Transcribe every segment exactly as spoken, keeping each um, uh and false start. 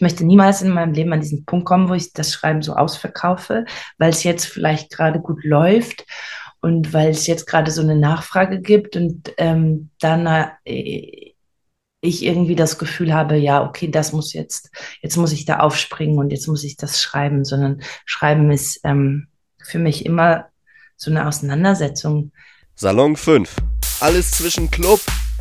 möchte niemals in meinem Leben an diesen Punkt kommen, wo ich das Schreiben so ausverkaufe, weil es jetzt vielleicht gerade gut läuft und weil es jetzt gerade so eine Nachfrage gibt und ähm, dann äh, ich irgendwie das Gefühl habe, ja, okay, das muss jetzt, jetzt muss ich da aufspringen und jetzt muss ich das schreiben, sondern Schreiben ist ähm, für mich immer so eine Auseinandersetzung. Salon fünf. Alles zwischen Club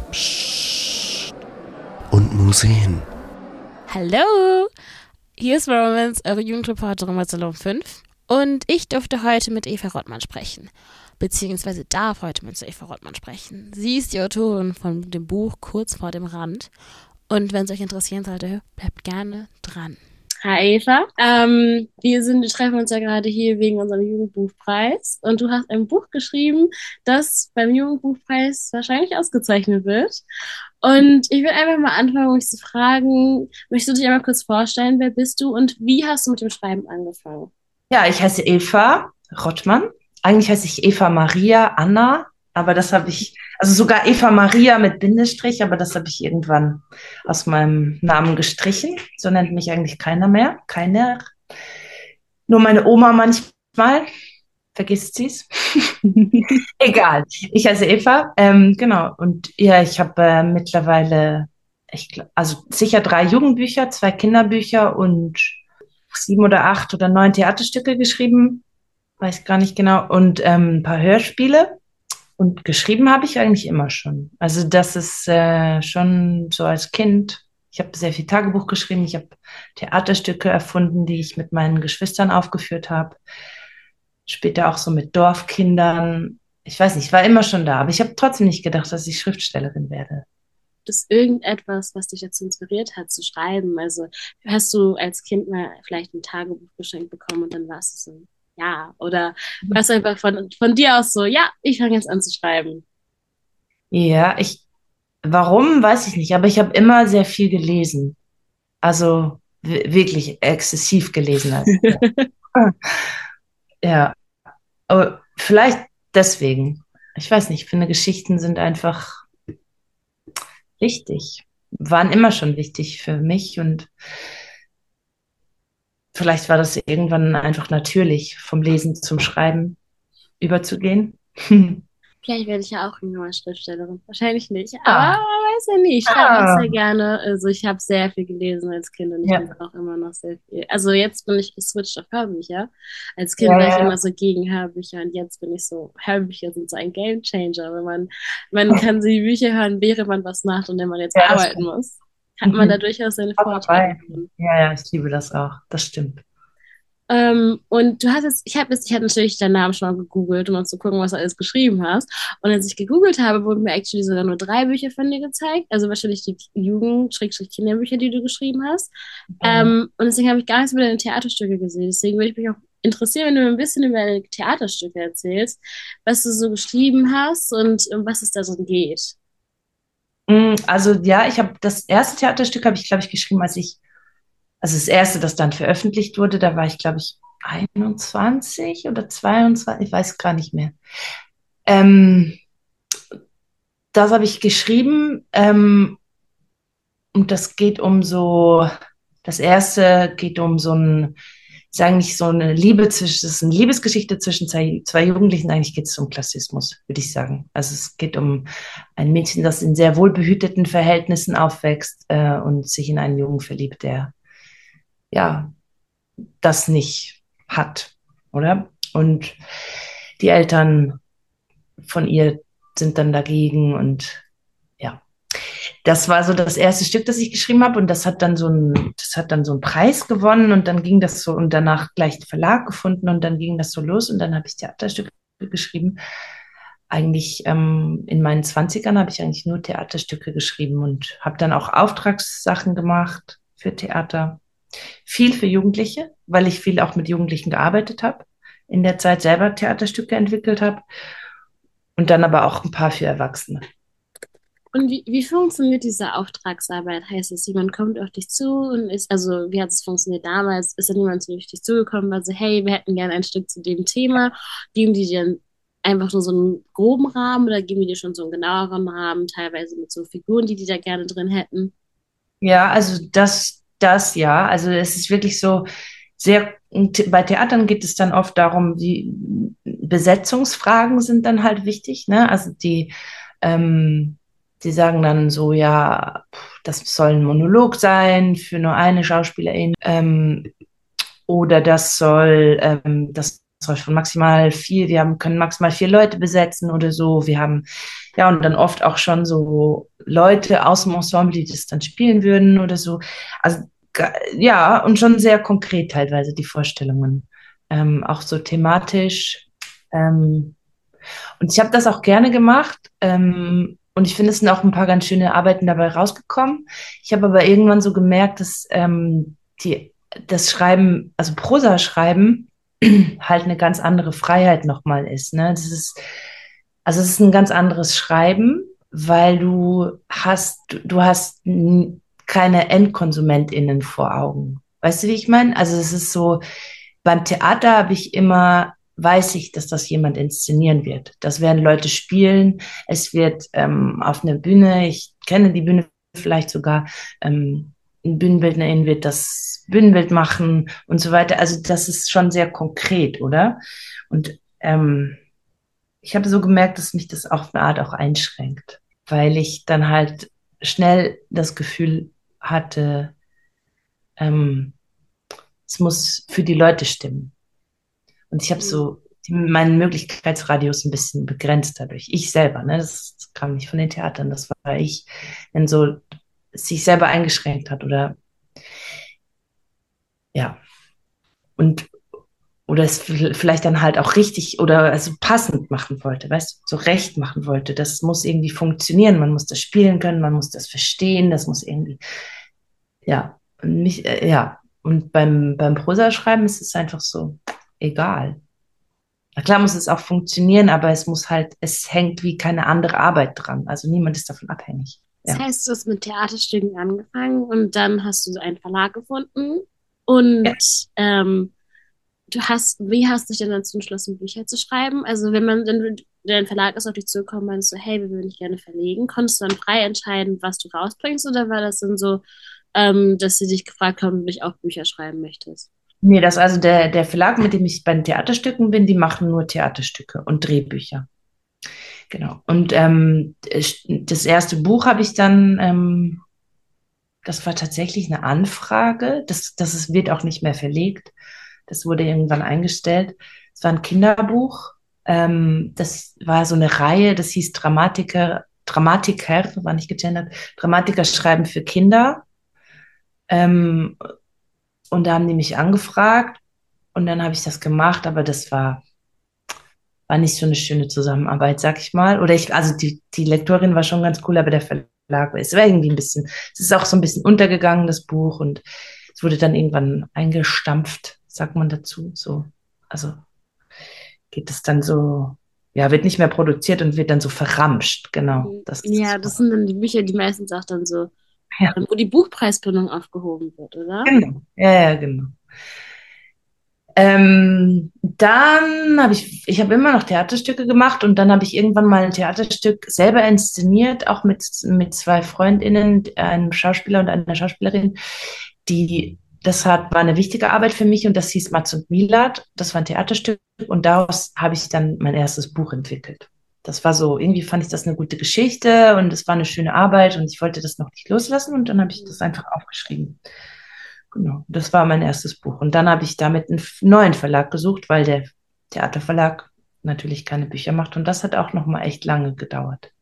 und Museen. Hallo, hier ist Romance, eure Jugendreporterin bei Salon fünf. Und ich durfte heute mit Eva Rottmann sprechen. Beziehungsweise darf heute mit Eva Rottmann sprechen. Sie ist die Autorin von dem Buch Kurz vor dem Rand. Und wenn es euch interessieren sollte, bleibt gerne dran. Hi Eva, ähm, wir sind, wir treffen uns ja gerade hier wegen unserem Jugendbuchpreis und du hast ein Buch geschrieben, das beim Jugendbuchpreis wahrscheinlich ausgezeichnet wird. Und ich will einfach mal anfangen, um mich zu fragen, möchtest du dich einmal kurz vorstellen, wer bist du und wie hast du mit dem Schreiben angefangen? Ja, ich heiße Eva Rottmann. Eigentlich heiße ich Eva Maria Anna, aber das habe ich, also sogar Eva Maria mit Bindestrich, aber das habe ich irgendwann aus meinem Namen gestrichen. So nennt mich eigentlich keiner mehr. Keiner. Nur meine Oma manchmal. Vergisst sie es? Egal. Ich heiße Eva. Ähm, genau. Und ja, ich habe äh, mittlerweile, ich glaub, also sicher drei Jugendbücher, zwei Kinderbücher und sieben oder acht oder neun Theaterstücke geschrieben. Weiß gar nicht genau. Und ähm, ein paar Hörspiele. Und geschrieben habe ich eigentlich immer schon. Also das ist äh, schon so als Kind. Ich habe sehr viel Tagebuch geschrieben. Ich habe Theaterstücke erfunden, die ich mit meinen Geschwistern aufgeführt habe. Später auch so mit Dorfkindern. Ich weiß nicht, ich war immer schon da, aber ich habe trotzdem nicht gedacht, dass ich Schriftstellerin werde. Ist irgendetwas, was dich dazu inspiriert hat, zu schreiben? Also hast du als Kind mal vielleicht ein Tagebuch geschenkt bekommen und dann warst du so, ja, oder warst du einfach von, von dir aus so, ja, ich fange jetzt an zu schreiben. Ja, ich, warum, weiß ich nicht, aber ich habe immer sehr viel gelesen. Also w- wirklich exzessiv gelesen. Also, ja, aber vielleicht deswegen. Ich weiß nicht, ich finde, Geschichten sind einfach wichtig, waren immer schon wichtig für mich und vielleicht war das irgendwann einfach natürlich, vom Lesen zum Schreiben überzugehen. Vielleicht werde ich ja auch irgendwann mal Schriftstellerin. Wahrscheinlich nicht, aber man Ah, weiß ja nie. Ich schreibe auch ah, sehr gerne. Also ich habe sehr viel gelesen als Kind und ich lese ja, auch immer noch sehr viel. Also jetzt bin ich geswitcht auf Hörbücher. Als Kind ja, war ich ja. immer so gegen Hörbücher und jetzt bin ich so, Hörbücher sind so ein Gamechanger. Wenn man, man kann sie Bücher hören, während man was macht und wenn man jetzt Ja, das arbeiten stimmt. muss, hat man da Mhm. durchaus seine Auch Vorteile dabei. drin. Ja, ja, ich liebe das auch. Das stimmt. Ähm, und du hast jetzt, ich habe jetzt, ich habe natürlich deinen Namen schon mal gegoogelt, um mal zu gucken, was du alles geschrieben hast. Und als ich gegoogelt habe, wurden mir actually sogar nur drei Bücher von dir gezeigt. Also wahrscheinlich die Jugend-Kinderbücher, die du geschrieben hast. Ja. Ähm, und deswegen habe ich gar nichts über deine Theaterstücke gesehen. Deswegen würde ich mich auch interessieren, wenn du mir ein bisschen über deine Theaterstücke erzählst, was du so geschrieben hast und um was es da so geht. Mm, Also ja, ich habe das erste Theaterstück habe ich, glaube ich, geschrieben, als ich, also das erste, das dann veröffentlicht wurde, da war ich, glaube ich, einundzwanzig oder zweiundzwanzig, ich weiß gar nicht mehr. Ähm, Das habe ich geschrieben, ähm, und das geht um so, das erste geht um so ein, ist eigentlich so eine Liebe zwischen, das ist eine Liebesgeschichte zwischen zwei, zwei Jugendlichen. Eigentlich geht es um Klassismus, würde ich sagen. Also es geht um ein Mädchen, das in sehr wohlbehüteten Verhältnissen aufwächst, äh, und sich in einen Jungen verliebt, der ja das nicht hat, oder? Und die Eltern von ihr sind dann dagegen und ja. Das war so das erste Stück, das ich geschrieben habe und das hat dann so ein, das hat dann so einen Preis gewonnen und dann ging das so und danach gleich einen Verlag gefunden und dann ging das so los und dann habe ich Theaterstücke geschrieben. Eigentlich ähm, in meinen Zwanzigern habe ich eigentlich nur Theaterstücke geschrieben und habe dann auch Auftragssachen gemacht für Theater. Viel für Jugendliche, weil ich viel auch mit Jugendlichen gearbeitet habe, in der Zeit selber Theaterstücke entwickelt habe und dann aber auch ein paar für Erwachsene. Und wie, wie funktioniert diese Auftragsarbeit? Heißt es, jemand kommt auf dich zu und ist, also wie hat es funktioniert damals? Ist da niemand zu dich zugekommen, also hey, wir hätten gerne ein Stück zu dem Thema? Geben die dir einfach nur so einen groben Rahmen oder geben die dir schon so einen genaueren Rahmen, teilweise mit so Figuren, die die da gerne drin hätten? Ja, also das das, ja. Also es ist wirklich so sehr, bei Theatern geht es dann oft darum, die Besetzungsfragen sind dann halt wichtig, ne? Also die, ähm, die sagen dann so, ja, das soll ein Monolog sein für nur eine Schauspielerin, ähm, oder das soll, ähm, das soll schon maximal vier, wir haben, können maximal vier Leute besetzen oder so. Wir haben, ja, und dann oft auch schon so Leute aus dem Ensemble, die das dann spielen würden oder so. Also, ja, und schon sehr konkret teilweise die Vorstellungen. Ähm, auch so thematisch. Ähm, und ich habe das auch gerne gemacht. Ähm, und ich finde, es sind auch ein paar ganz schöne Arbeiten dabei rausgekommen. Ich habe aber irgendwann so gemerkt, dass ähm, die, das Schreiben, also Prosa schreiben, halt eine ganz andere Freiheit nochmal ist. Ne? Das ist, also es ist ein ganz anderes Schreiben, weil du hast, du, du hast keine EndkonsumentInnen vor Augen. Weißt du, wie ich meine? Also es ist so, beim Theater habe ich immer, weiß ich, dass das jemand inszenieren wird. Das werden Leute spielen. Es wird ähm, auf einer Bühne, ich kenne die Bühne vielleicht sogar, ähm, ein Bühnenbildnerin wird das Bühnenbild machen und so weiter. Also das ist schon sehr konkret, oder? Und ähm, ich habe so gemerkt, dass mich das auf eine Art auch einschränkt, weil ich dann halt schnell das Gefühl hatte, ähm, es muss für die Leute stimmen. Und ich habe so die, meinen Möglichkeitsradius ein bisschen begrenzt dadurch. Ich selber, ne? Das, das kam nicht von den Theatern, das war ich, wenn so sich selber eingeschränkt hat oder ja. Und oder es vielleicht dann halt auch richtig oder also passend machen wollte, weißt du, so recht machen wollte. Das muss irgendwie funktionieren. Man muss das spielen können, man muss das verstehen, das muss irgendwie, ja, und mich, äh, ja. Und beim, beim Prosa-Schreiben ist es einfach so egal. Na klar muss es auch funktionieren, aber es muss halt, es hängt wie keine andere Arbeit dran. Also niemand ist davon abhängig. Das Ja. heißt, du hast mit Theaterstücken angefangen und dann hast du einen Verlag gefunden und Ja. ähm, du hast, wie hast du dich denn dazu entschlossen, Bücher zu schreiben? Also wenn man, dann dein Verlag ist auf dich zugekommen, meinst so, hey, wir würden dich gerne verlegen. Konntest du dann frei entscheiden, was du rausbringst, oder war das dann so, ähm, dass sie dich gefragt haben, ob du nicht auch Bücher schreiben möchtest? Nee, das also der, der Verlag, mit dem ich bei den Theaterstücken bin, die machen nur Theaterstücke und Drehbücher. Genau. Und ähm, das erste Buch habe ich dann, ähm, das war tatsächlich eine Anfrage. Das, das ist, wird auch nicht mehr verlegt. Das wurde irgendwann eingestellt. Es war ein Kinderbuch. Ähm, das war so eine Reihe, das hieß Dramatiker, Dramatiker, war nicht gegendert, Dramatiker schreiben für Kinder. Ähm, und da haben die mich angefragt und dann habe ich das gemacht, aber das war war nicht so eine schöne Zusammenarbeit, sag ich mal. Oder ich, also die, die Lektorin war schon ganz cool, aber der Verlag, es war irgendwie ein bisschen, es ist auch so ein bisschen untergegangen, das Buch, und es wurde dann irgendwann eingestampft, sagt man dazu, so. Also geht es dann so, ja, wird nicht mehr produziert und wird dann so verramscht, genau. Mhm. Das ist Ja, das das Wort. sind dann die Bücher, die meistens auch dann so, Ja, ähm, wo die Buchpreisbindung aufgehoben wird, oder? genau. Ja, ja, genau. Ähm, dann habe ich, ich habe immer noch Theaterstücke gemacht und dann habe ich irgendwann mal ein Theaterstück selber inszeniert, auch mit, mit zwei Freundinnen, einem Schauspieler und einer Schauspielerin, die, das hat, war eine wichtige Arbeit für mich und das hieß Mats und Milad. Das war ein Theaterstück und daraus habe ich dann mein erstes Buch entwickelt. Das war so, irgendwie fand ich das eine gute Geschichte und es war eine schöne Arbeit und ich wollte das noch nicht loslassen und dann habe ich das einfach aufgeschrieben. Genau, das war mein erstes Buch. Und dann habe ich damit einen neuen Verlag gesucht, weil der Theaterverlag natürlich keine Bücher macht. Und das hat auch noch mal echt lange gedauert.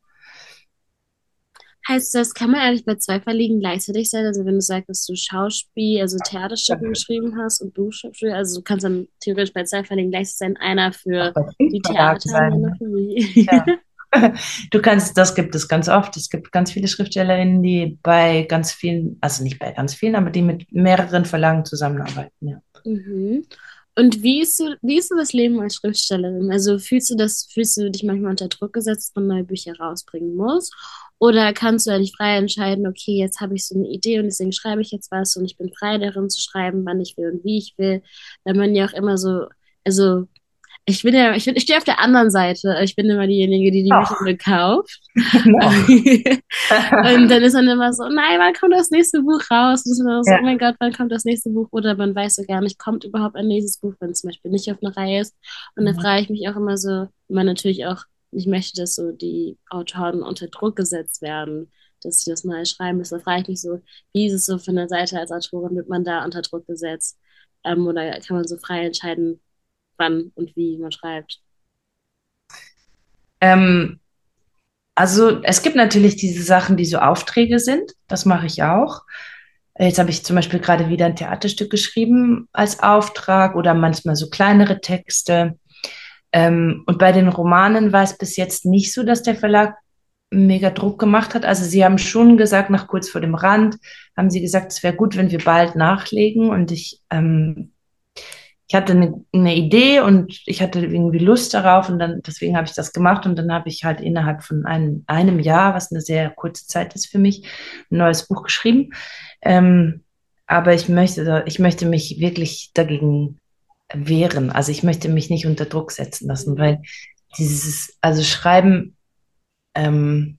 Heißt das, kann man eigentlich bei zwei Verlegen gleichzeitig sein? Also wenn du sagst, dass du Schauspiel, also Theaterstücke geschrieben hast und Buchstaben, also du kannst dann theoretisch bei zwei Verlegen gleichzeitig sein, einer Auch für bei die Filmverlagen Theater und einer sein. für mich. Ja. Du kannst, das gibt es ganz oft. Es gibt ganz viele SchriftstellerInnen, die bei ganz vielen, also nicht bei ganz vielen, aber die mit mehreren Verlagen zusammenarbeiten, ja. Mhm. Und wie ist so, wie ist so das Leben als Schriftstellerin? Also fühlst du das, fühlst du dich manchmal unter Druck gesetzt, dass man neue Bücher rausbringen muss? Oder kannst du eigentlich frei entscheiden, okay, jetzt habe ich so eine Idee und deswegen schreibe ich jetzt was und ich bin frei darin zu schreiben, wann ich will und wie ich will, weil man ja auch immer so, also Ich bin ja, ich, bin, ich stehe auf der anderen Seite. Ich bin immer diejenige, die die Bücher Ach, nur kauft. genau. Und dann ist man immer so, nein, wann kommt das nächste Buch raus? Und ist man so, oh Ja. mein Gott, wann kommt das nächste Buch? Oder man weiß so gar nicht, kommt überhaupt ein nächstes Buch, wenn es zum Beispiel nicht auf einer Reihe ist. Und dann frage ich mich auch immer so, wenn man natürlich auch nicht möchte, dass so die Autoren unter Druck gesetzt werden, dass sie das mal schreiben müssen. Da frage ich mich so, wie ist es so von der Seite als Autorin, wird man da unter Druck gesetzt? Ähm, oder kann man so frei entscheiden, wann und wie man schreibt? Ähm, also es gibt natürlich diese Sachen, die so Aufträge sind. Das mache ich auch. Jetzt habe ich zum Beispiel gerade wieder ein Theaterstück geschrieben als Auftrag oder manchmal so kleinere Texte. Ähm, und bei den Romanen war es bis jetzt nicht so, dass der Verlag mega Druck gemacht hat. Also sie haben schon gesagt, nach kurz vor dem Rand, haben sie gesagt, es wäre gut, wenn wir bald nachlegen. Und ich ähm, ich hatte eine, eine Idee und ich hatte irgendwie Lust darauf und dann deswegen habe ich das gemacht und dann habe ich halt innerhalb von einem, einem Jahr, was eine sehr kurze Zeit ist für mich, ein neues Buch geschrieben. Ähm, aber ich möchte, ich möchte mich wirklich dagegen wehren. Also ich möchte mich nicht unter Druck setzen lassen, Mhm. weil dieses, also Schreiben ähm,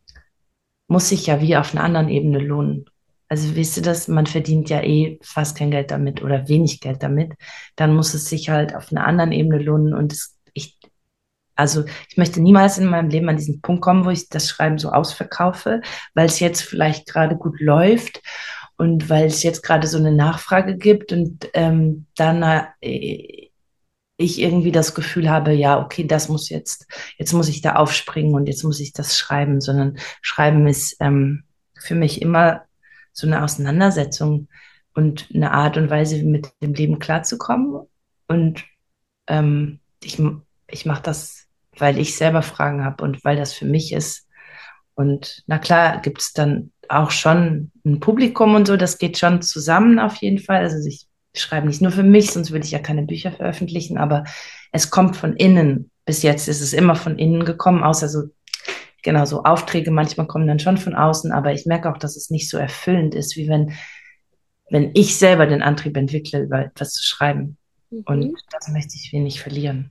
muss sich ja wie auf einer anderen Ebene lohnen. Also wisst ihr das, man verdient ja eh fast kein Geld damit oder wenig Geld damit. Dann muss es sich halt auf einer anderen Ebene lohnen. Und es, ich, also ich möchte niemals in meinem Leben an diesen Punkt kommen, wo ich das Schreiben so ausverkaufe, weil es jetzt vielleicht gerade gut läuft und weil es jetzt gerade so eine Nachfrage gibt und ähm, dann äh, ich irgendwie das Gefühl habe, ja, okay, das muss jetzt, jetzt muss ich da aufspringen und jetzt muss ich das schreiben, sondern Schreiben ist ähm, für mich immer so eine Auseinandersetzung und eine Art und Weise, mit dem Leben klarzukommen. Und ähm, ich, ich mache das, weil ich selber Fragen habe und weil das für mich ist. Und na klar, gibt es dann auch schon ein Publikum und so, das geht schon zusammen auf jeden Fall. Also ich schreibe nicht nur für mich, sonst würde ich ja keine Bücher veröffentlichen, aber es kommt von innen. Bis jetzt ist es immer von innen gekommen, außer so, genau, so Aufträge manchmal kommen dann schon von außen, aber ich merke auch, dass es nicht so erfüllend ist, wie wenn, wenn ich selber den Antrieb entwickle, über etwas zu schreiben. Und Mhm. das möchte ich wenig verlieren.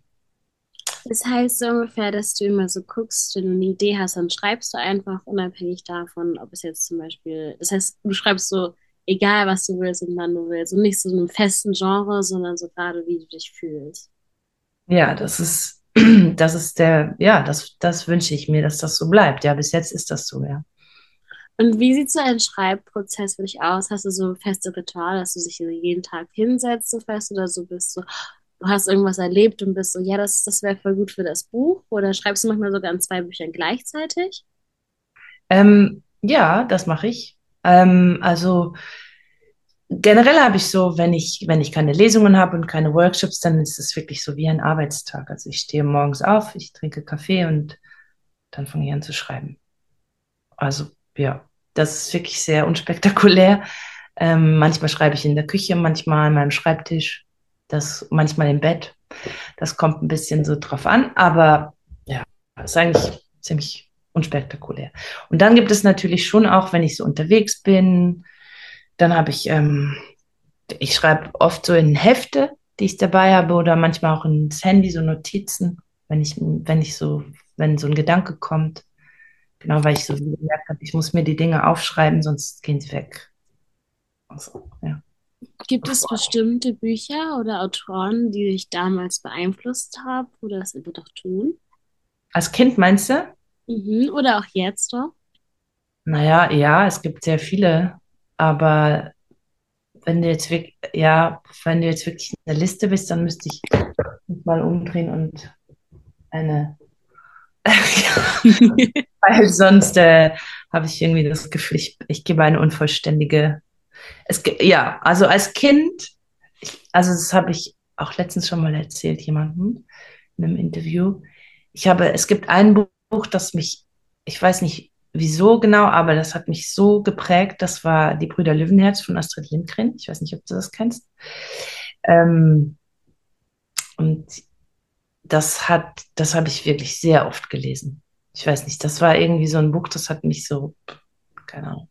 Das heißt so ungefähr, dass du immer so guckst, wenn du eine Idee hast, dann schreibst du einfach unabhängig davon, ob es jetzt zum Beispiel, das heißt, du schreibst so, egal was du willst und wann du willst und nicht so in einem festen Genre, sondern so gerade, wie du dich fühlst. Ja, das ist, das ist der, ja, das, das wünsche ich mir, dass das so bleibt. Ja, bis jetzt ist das so, ja. Und wie sieht so ein Schreibprozess für dich aus? Hast du so feste Rituale, dass du dich so jeden Tag hinsetzt, so fest oder so bist du, du hast irgendwas erlebt und bist so, ja, das, das wäre voll gut für das Buch? Oder schreibst du manchmal sogar an zwei Büchern gleichzeitig? Ähm, ja, das mache ich. Ähm, also generell habe ich so, wenn ich, wenn ich keine Lesungen habe und keine Workshops, dann ist es wirklich so wie ein Arbeitstag. Also ich stehe morgens auf, ich trinke Kaffee und dann fange ich an zu schreiben. Also ja, das ist wirklich sehr unspektakulär. Ähm, manchmal schreibe ich in der Küche, manchmal an meinem Schreibtisch, das manchmal im Bett. Das kommt ein bisschen so drauf an, aber ja, ist eigentlich ziemlich unspektakulär. Und dann gibt es natürlich schon auch, wenn ich so unterwegs bin, dann habe ich, ähm, ich schreibe oft so in Hefte, die ich dabei habe oder manchmal auch ins Handy so Notizen, wenn ich, wenn ich so, wenn so ein Gedanke kommt. Genau, weil ich so gemerkt habe, ich muss mir die Dinge aufschreiben, sonst gehen sie weg. Also, ja. Gibt es bestimmte Bücher oder Autoren, die dich damals beeinflusst haben oder das immer noch tun? Als Kind meinst du? Mhm. Oder auch jetzt noch? Naja, ja, es gibt sehr viele, aber wenn du jetzt wirklich, ja, wenn du jetzt wirklich eine Liste bist, dann müsste ich mich mal umdrehen und eine, weil sonst äh, habe ich irgendwie das Gefühl, ich, ich gebe eine unvollständige. Es, ge- ja, also als Kind, ich, also das habe ich auch letztens schon mal erzählt, jemandem in einem Interview. Ich habe, es gibt ein Buch, das mich, ich weiß nicht wieso genau, aber das hat mich so geprägt. Das war Die Brüder Löwenherz von Astrid Lindgren. Ich weiß nicht, ob du das kennst. Ähm, und das hat, das habe ich wirklich sehr oft gelesen. Ich weiß nicht, das war irgendwie so ein Buch, das hat mich so, keine Ahnung.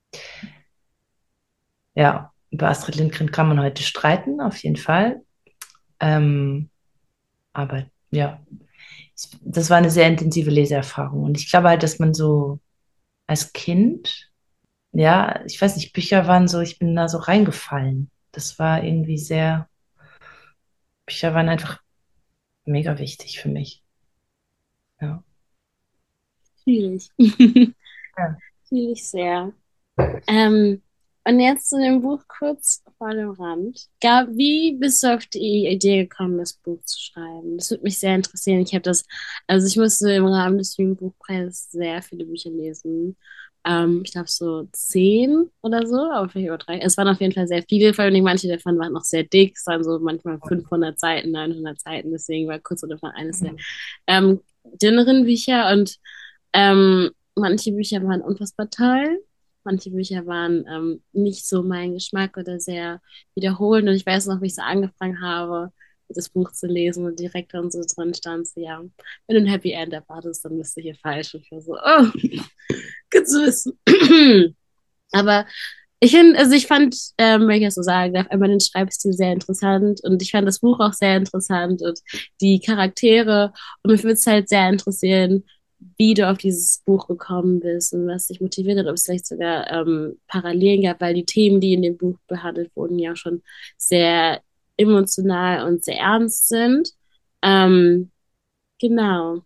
Ja, über Astrid Lindgren kann man heute streiten, auf jeden Fall. Ähm, aber ja, das war eine sehr intensive Leseerfahrung. Und ich glaube halt, dass man so als Kind, ja, ich weiß nicht, Bücher waren so, ich bin da so reingefallen. Das war irgendwie sehr, Bücher waren einfach mega wichtig für mich. Ja. Fühle ich. Ja. Fühle ich sehr. Ähm, und jetzt zu dem Buch kurz vor dem Rand. Gab, wie bist du auf die Idee gekommen, das Buch zu schreiben? Das würde mich sehr interessieren. Ich habe das, also ich musste im Rahmen des Jugendbuchpreises sehr viele Bücher lesen. Ähm, ich glaube so zehn oder so, aber vielleicht über drei. Es waren auf jeden Fall sehr viele, vor allem manche davon waren noch sehr dick. Es waren so manchmal fünfhundert Seiten, neunhundert Seiten. Deswegen war kurz oder davon eines der ähm, dünneren Bücher und ähm, manche Bücher waren unfassbar toll. Manche Bücher waren ähm, nicht so mein Geschmack oder sehr wiederholend. Und ich weiß noch, wie ich so angefangen habe, das Buch zu lesen und direkt dann so drin stand, so, ja, wenn du ein Happy End erwartest, dann bist du hier falsch. Und ich war so, oh, gut zu wissen. Aber ich finde, also ich fand, ähm, wenn ich das so sagen darf, einmal den Schreibstil sehr interessant und ich fand das Buch auch sehr interessant und die Charaktere. Und mich würde es halt sehr interessieren, wie du auf dieses Buch gekommen bist und was dich motiviert hat, ob es vielleicht sogar ähm, Parallelen gab, weil die Themen, die in dem Buch behandelt wurden, ja schon sehr emotional und sehr ernst sind. Ähm, genau,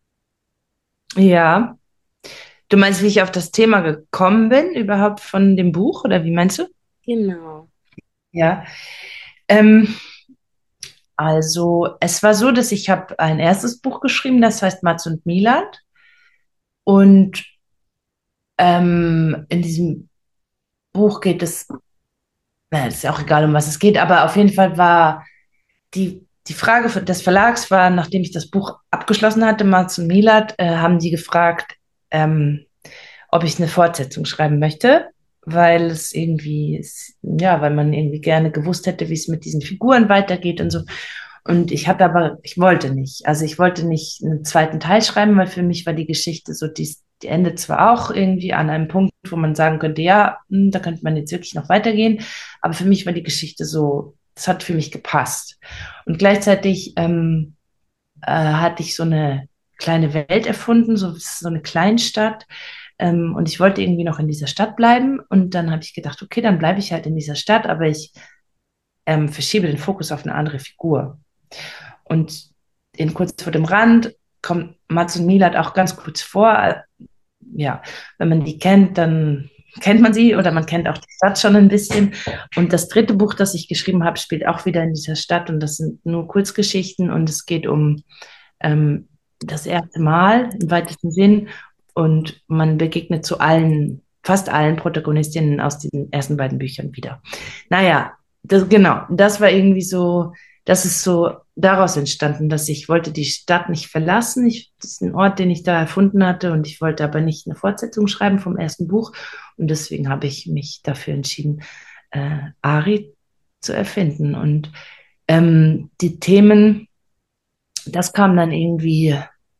Ja. Du meinst, wie ich auf das Thema gekommen bin, überhaupt von dem Buch, oder wie meinst du? genau. Ja. Ähm, also, es war so, dass ich habe ein erstes Buch geschrieben, das heißt Mats und Milad. Und ähm, in diesem Buch geht es, na, ist ja auch egal, um was es geht, aber auf jeden Fall war die, die Frage des Verlags war, nachdem ich das Buch abgeschlossen hatte, Mats und Milad, äh, haben die gefragt, ähm, ob ich eine Fortsetzung schreiben möchte, weil es irgendwie, ist, ja, weil man irgendwie gerne gewusst hätte, wie es mit diesen Figuren weitergeht und so. Und ich hatte aber, ich wollte nicht. Also ich wollte nicht einen zweiten Teil schreiben, weil für mich war die Geschichte so, die, die endet zwar auch irgendwie an einem Punkt, wo man sagen könnte, ja, hm, da könnte man jetzt wirklich noch weitergehen, aber für mich war die Geschichte so, das hat für mich gepasst. Und gleichzeitig ähm, äh, hatte ich so eine kleine Welt erfunden, so, so eine Kleinstadt. Ähm, und ich wollte irgendwie noch in dieser Stadt bleiben. Und dann habe ich gedacht, okay, dann bleibe ich halt in dieser Stadt, aber ich ähm, verschiebe den Fokus auf eine andere Figur. Und in kurz vor dem Rand kommt Mats und Milad auch ganz kurz vor. Ja, wenn man die kennt, dann kennt man sie oder man kennt auch die Stadt schon ein bisschen. Und das dritte Buch, das ich geschrieben habe, spielt auch wieder in dieser Stadt und das sind nur Kurzgeschichten und es geht um ähm, das erste Mal im weitesten Sinn und man begegnet zu allen, fast allen Protagonistinnen aus diesen ersten beiden Büchern wieder. Naja, das, genau, das war irgendwie so, das ist so daraus entstanden, dass ich wollte die Stadt nicht verlassen. Ich, das ist ein Ort, den ich da erfunden hatte und ich wollte aber nicht eine Fortsetzung schreiben vom ersten Buch und deswegen habe ich mich dafür entschieden, äh, Ari zu erfinden und ähm, die Themen, das kam dann irgendwie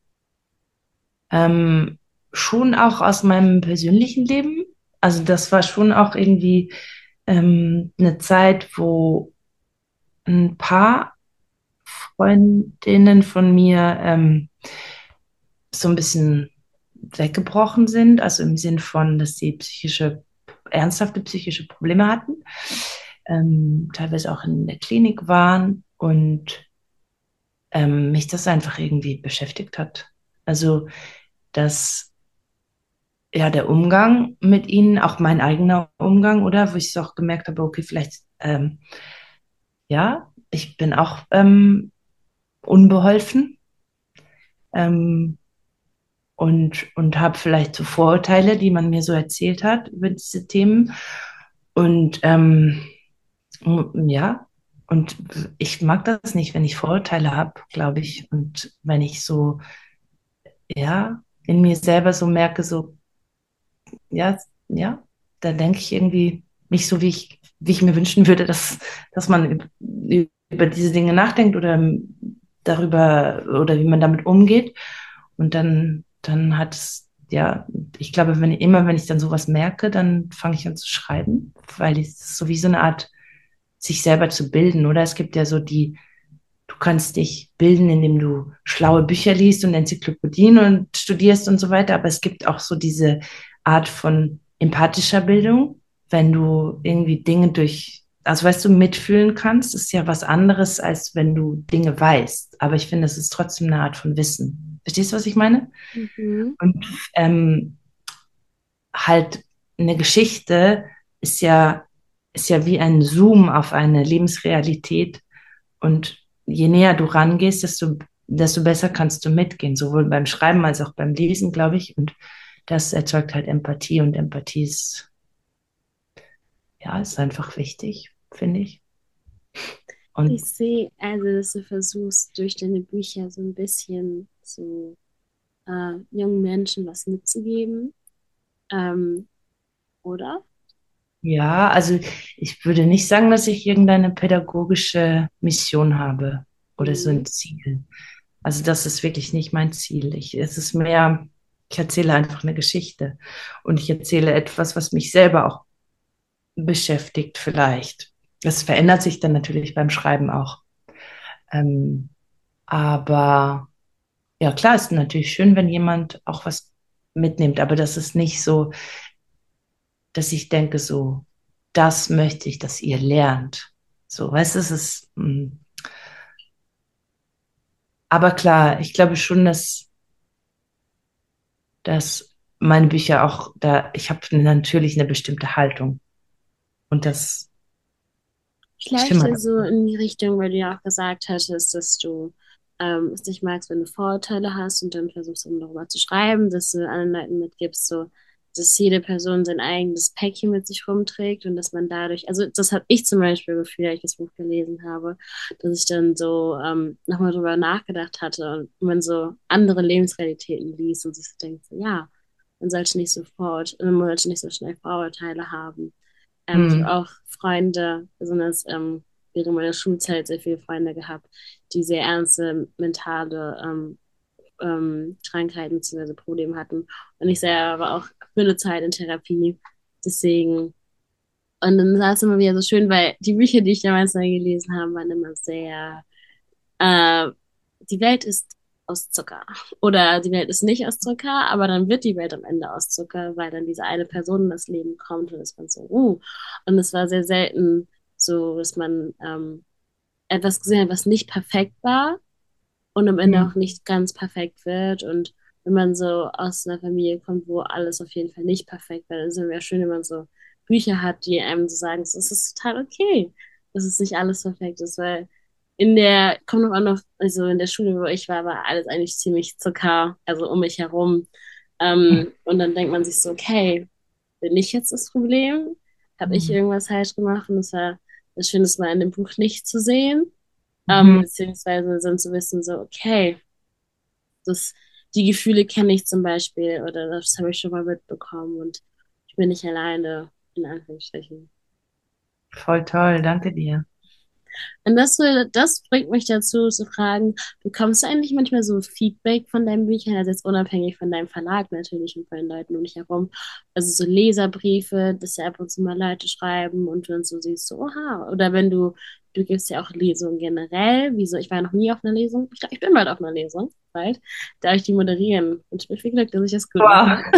ähm, schon auch aus meinem persönlichen Leben. Also das war schon auch irgendwie ähm, eine Zeit, wo ein paar Freundinnen von mir ähm, so ein bisschen weggebrochen sind, also im Sinn von, dass sie psychische, ernsthafte psychische Probleme hatten, ähm, teilweise auch in der Klinik waren und ähm, mich das einfach irgendwie beschäftigt hat. Also, dass ja der Umgang mit ihnen, auch mein eigener Umgang, oder wo ich es auch gemerkt habe, okay, vielleicht, ähm, ja, ich bin auch ähm, unbeholfen ähm, und, und habe vielleicht so Vorurteile, die man mir so erzählt hat über diese Themen. Und ähm, ja, und ich mag das nicht, wenn ich Vorurteile habe, glaube ich. Und wenn ich so, ja, in mir selber so merke, so, ja, ja, da denke ich irgendwie nicht so, wie ich, wie ich mir wünschen würde, dass, dass man üb- über diese Dinge nachdenkt oder darüber oder wie man damit umgeht. Und dann, dann hat es, ja, ich glaube, wenn immer, wenn ich dann sowas merke, dann fange ich an zu schreiben, weil es ist so wie so eine Art, sich selber zu bilden, oder? Es gibt ja so die, du kannst dich bilden, indem du schlaue Bücher liest und Enzyklopädien und studierst und so weiter. Aber es gibt auch so diese Art von empathischer Bildung, wenn du irgendwie Dinge durch, also weißt du, mitfühlen kannst, ist ja was anderes, als wenn du Dinge weißt. Aber ich finde, es ist trotzdem eine Art von Wissen. Verstehst du, was ich meine? Mhm. Und ähm, halt eine Geschichte ist ja, ist ja wie ein Zoom auf eine Lebensrealität. Und je näher du rangehst, desto, desto besser kannst du mitgehen, sowohl beim Schreiben als auch beim Lesen, glaube ich. Und das erzeugt halt Empathie und Empathie ist, ja, ist einfach wichtig, finde ich. Ich Und sehe also, dass du versuchst, durch deine Bücher so ein bisschen zu äh, jungen Menschen was mitzugeben, ähm, oder? ja, also ich würde nicht sagen, dass ich irgendeine pädagogische Mission habe oder so Mhm. ein Ziel. Also das ist wirklich nicht mein Ziel. Ich, es ist mehr, ich erzähle einfach eine Geschichte und ich erzähle etwas, was mich selber auch beschäftigt vielleicht. Das verändert sich dann natürlich beim Schreiben auch. Ähm, aber ja, klar, ist natürlich schön, wenn jemand auch was mitnimmt, aber das ist nicht so, dass ich denke, so, das möchte ich, dass ihr lernt. So, weißt du, es ist, mm, aber klar, ich glaube schon, dass, dass meine Bücher auch da, ich habe natürlich eine bestimmte Haltung und das Vielleicht stimmt. ja so in die Richtung, weil du ja auch gesagt hattest, dass du ähm, es nicht magst, wenn du Vorurteile hast und dann versuchst, um darüber zu schreiben, dass du anderen Leuten mitgibst, so, dass jede Person sein eigenes Päckchen mit sich rumträgt und dass man dadurch, also das habe ich zum Beispiel gefühlt, als ich das Buch gelesen habe, dass ich dann so ähm, nochmal drüber nachgedacht hatte und man so andere Lebensrealitäten liest und sich so denkt, so, ja, man sollte nicht so Vorurte man sollte nicht so schnell Vorurteile haben. Ähm, ich habe Mm, auch Freunde, besonders ähm, während meiner Schulzeit sehr viele Freunde gehabt, die sehr ernste mentale ähm, ähm, Krankheiten bzw. Probleme hatten. Und ich selber war auch für eine Zeit in Therapie. Deswegen, und dann war es immer wieder so schön, weil die Bücher, die ich damals neu gelesen habe, waren immer sehr äh, die Welt ist aus Zucker. Oder die Welt ist nicht aus Zucker, aber dann wird die Welt am Ende aus Zucker, weil dann diese eine Person in das Leben kommt und ist man so, uh. Und es war sehr selten so, dass man ähm, etwas gesehen hat, was nicht perfekt war und am Ende auch mm, nicht ganz perfekt wird. Und wenn man so aus einer Familie kommt, wo alles auf jeden Fall nicht perfekt wird, dann ist es ja schön, wenn man so Bücher hat, die einem so sagen, es ist total okay, dass es nicht alles perfekt ist, weil in der, kommt noch an, noch, also in der Schule, wo ich war, war alles eigentlich ziemlich Zucker, also um mich herum. Ähm, und dann denkt man sich so, okay, bin ich jetzt das Problem? Habe ich mm, irgendwas falsch gemacht? Und es war das Schöne, es mal in dem Buch nicht zu sehen, ähm, mhm. beziehungsweise dann zu wissen, so, okay, das, die Gefühle kenne ich zum Beispiel oder das habe ich schon mal mitbekommen und ich bin nicht alleine, in Anführungsstrichen. Voll toll, danke dir. Und das, will- das bringt mich dazu zu fragen, bekommst du eigentlich manchmal so Feedback von deinen Büchern, also jetzt unabhängig von deinem Verlag natürlich und von den Leuten um dich herum, also so Leserbriefe, dass ja ab und zu mal Leute schreiben und du dann so siehst, so, oha, oder wenn du, du gibst ja auch Lesungen generell, wieso, ich war noch nie auf einer Lesung, ich glaube, ich bin bald auf einer Lesung, bald, darf ich die moderieren und ich bin viel Glück, dass ich das gut mache. Wow.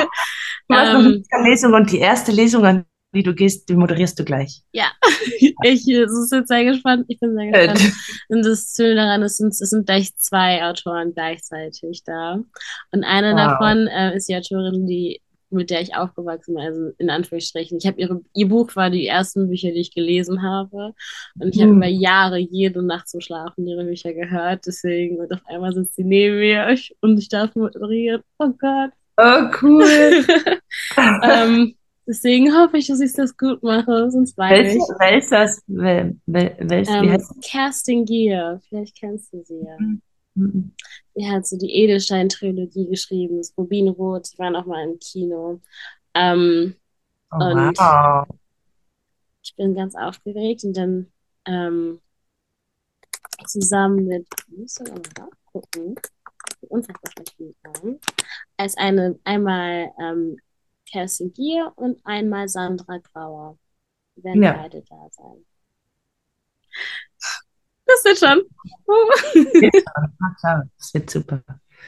Du hast noch ähm, eine Lesung und die erste Lesung, an die du gehst, die moderierst du gleich. Ja, ich äh, es ist jetzt sehr gespannt. Ich bin sehr gespannt. Gut. Und das Schöne daran ist, es sind gleich zwei Autoren gleichzeitig da. Und eine Wow. davon äh, ist die Autorin, die, mit der ich aufgewachsen bin, also in Anführungsstrichen. Ich habe ihre, ihr Buch war die ersten Bücher, die ich gelesen habe. Und ich habe über Hm. Jahre jede Nacht zum Schlafen ihre Bücher gehört. Deswegen, und auf einmal sitzt sie neben mir ich, und ich darf moderieren. Oh Gott. Oh, cool. ähm, Deswegen hoffe ich, dass ich das gut mache, sonst weine Welche, ich. wer ist das? Wer, wer, wer ist, wie Ähm, heißt das? Kerstin Gier, vielleicht kennst du sie ja. Mhm. Die hat so die Edelstein-Trilogie geschrieben, das Rubinrot, die waren auch mal im Kino. Ähm, Oh, und wow. ich bin ganz aufgeregt und dann ähm, zusammen mit, ich muss sogar mal nachgucken, unfassbar schlecht mit Namen, als eine, einmal ähm, Kerstin Gier und einmal Sandra Grauer. Die werden Ja. beide da sein. Das losgeht schon. Ah, klar, das wird super.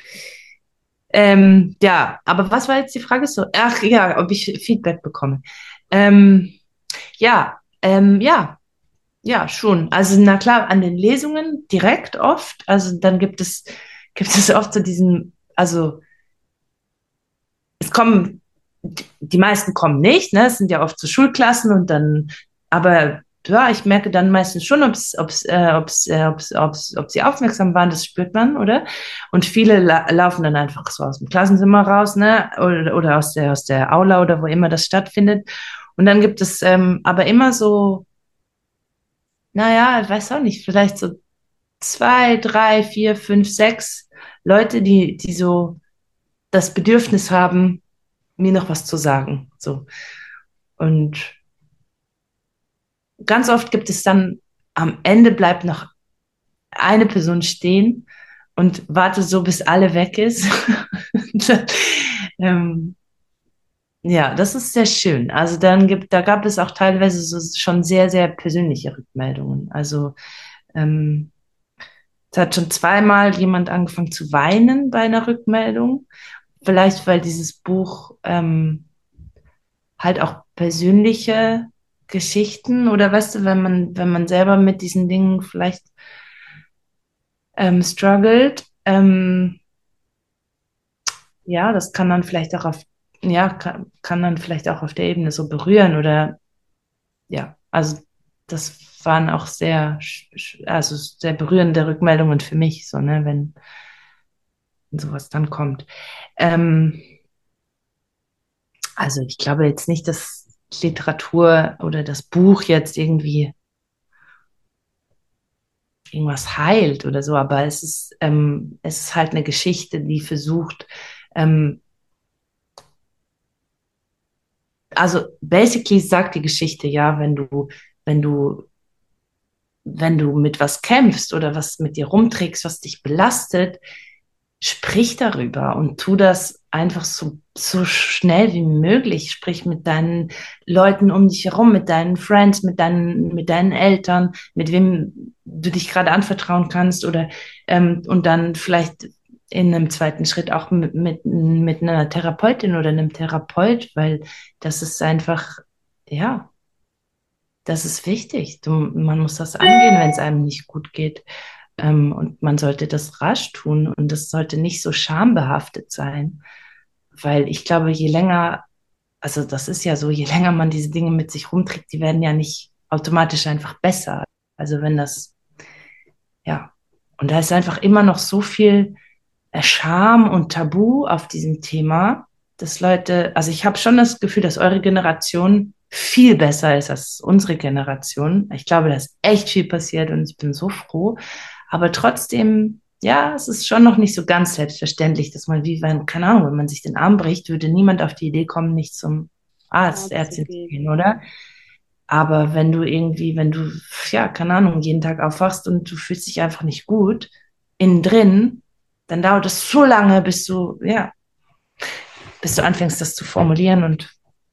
Ähm, ja, aber was war jetzt die Frage so? Ach ja, ob ich Feedback bekomme. Ähm, ja, ähm, ja, ja, schon. Also na klar, an den Lesungen direkt oft. Also dann gibt es, gibt es oft so diesen, also es kommen, die meisten kommen nicht, ne? Es sind ja oft so Schulklassen und dann, aber ja, ich merke dann meistens schon, ob es, ob es, äh, ob es, äh, ob es, ob es, ob sie aufmerksam waren, das spürt man, oder? Und viele la laufen dann einfach so aus dem Klassenzimmer raus, ne? Oder, oder aus der, aus der Aula oder wo immer das stattfindet. Und dann gibt es ähm, aber immer so, naja, ich weiß auch nicht, vielleicht so zwei, drei, vier, fünf, sechs Leute, die, die so das Bedürfnis haben, mir noch was zu sagen. So. Und ganz oft gibt es dann, am Ende bleibt noch eine Person stehen und wartet so, bis alle weg ist. ähm, ja, das ist sehr schön. Also dann gibt, da gab es auch teilweise so schon sehr, sehr persönliche Rückmeldungen. Also ähm, es hat schon zweimal jemand angefangen zu weinen bei einer Rückmeldung. Vielleicht, weil dieses Buch ähm, halt auch persönliche Geschichten oder weißt du, wenn man, wenn man selber mit diesen Dingen vielleicht ähm, struggelt, ähm, ja, das kann dann vielleicht auch auf, ja, kann, kann dann vielleicht auch auf der Ebene so berühren oder ja, also das waren auch sehr, also sehr berührende Rückmeldungen für mich, so, ne, wenn, wenn sowas dann kommt. Ähm, also ich glaube jetzt nicht, dass Literatur oder das Buch jetzt irgendwie irgendwas heilt oder so, aber es ist, ähm, es ist halt eine Geschichte, die versucht, ähm, also basically sagt die Geschichte, ja, wenn du, wenn du, wenn du mit was kämpfst oder was mit dir rumträgst, was dich belastet, sprich darüber und tu das einfach so, so schnell wie möglich. Sprich mit deinen Leuten um dich herum, mit deinen Friends, mit deinen, mit deinen Eltern, mit wem du dich gerade anvertrauen kannst oder ähm, und dann vielleicht in einem zweiten Schritt auch mit, mit, mit einer Therapeutin oder einem Therapeut, weil das ist einfach, ja, das ist wichtig. Du, man muss das angehen, wenn es einem nicht gut geht. Ähm, und man sollte das rasch tun und das sollte nicht so schambehaftet sein, weil ich glaube, je länger, also das ist ja so, je länger man diese Dinge mit sich rumträgt, die werden ja nicht automatisch einfach besser. Also wenn das, ja, und da ist einfach immer noch so viel äh, Scham und Tabu auf diesem Thema, dass Leute, also ich habe schon das Gefühl, dass eure Generation viel besser ist als unsere Generation. Ich glaube, da ist echt viel passiert und ich bin so froh. Aber trotzdem, ja, es ist schon noch nicht so ganz selbstverständlich, dass man wie, wenn, keine Ahnung, wenn man sich den Arm bricht, würde niemand auf die Idee kommen, nicht zum Arzt, Arzt zu Ärztin zu gehen. gehen, oder? Aber wenn du irgendwie, wenn du, ja, keine Ahnung, jeden Tag aufwachst und du fühlst dich einfach nicht gut, innen drin, dann dauert es so lange, bis du, ja, bis du anfängst, das zu formulieren und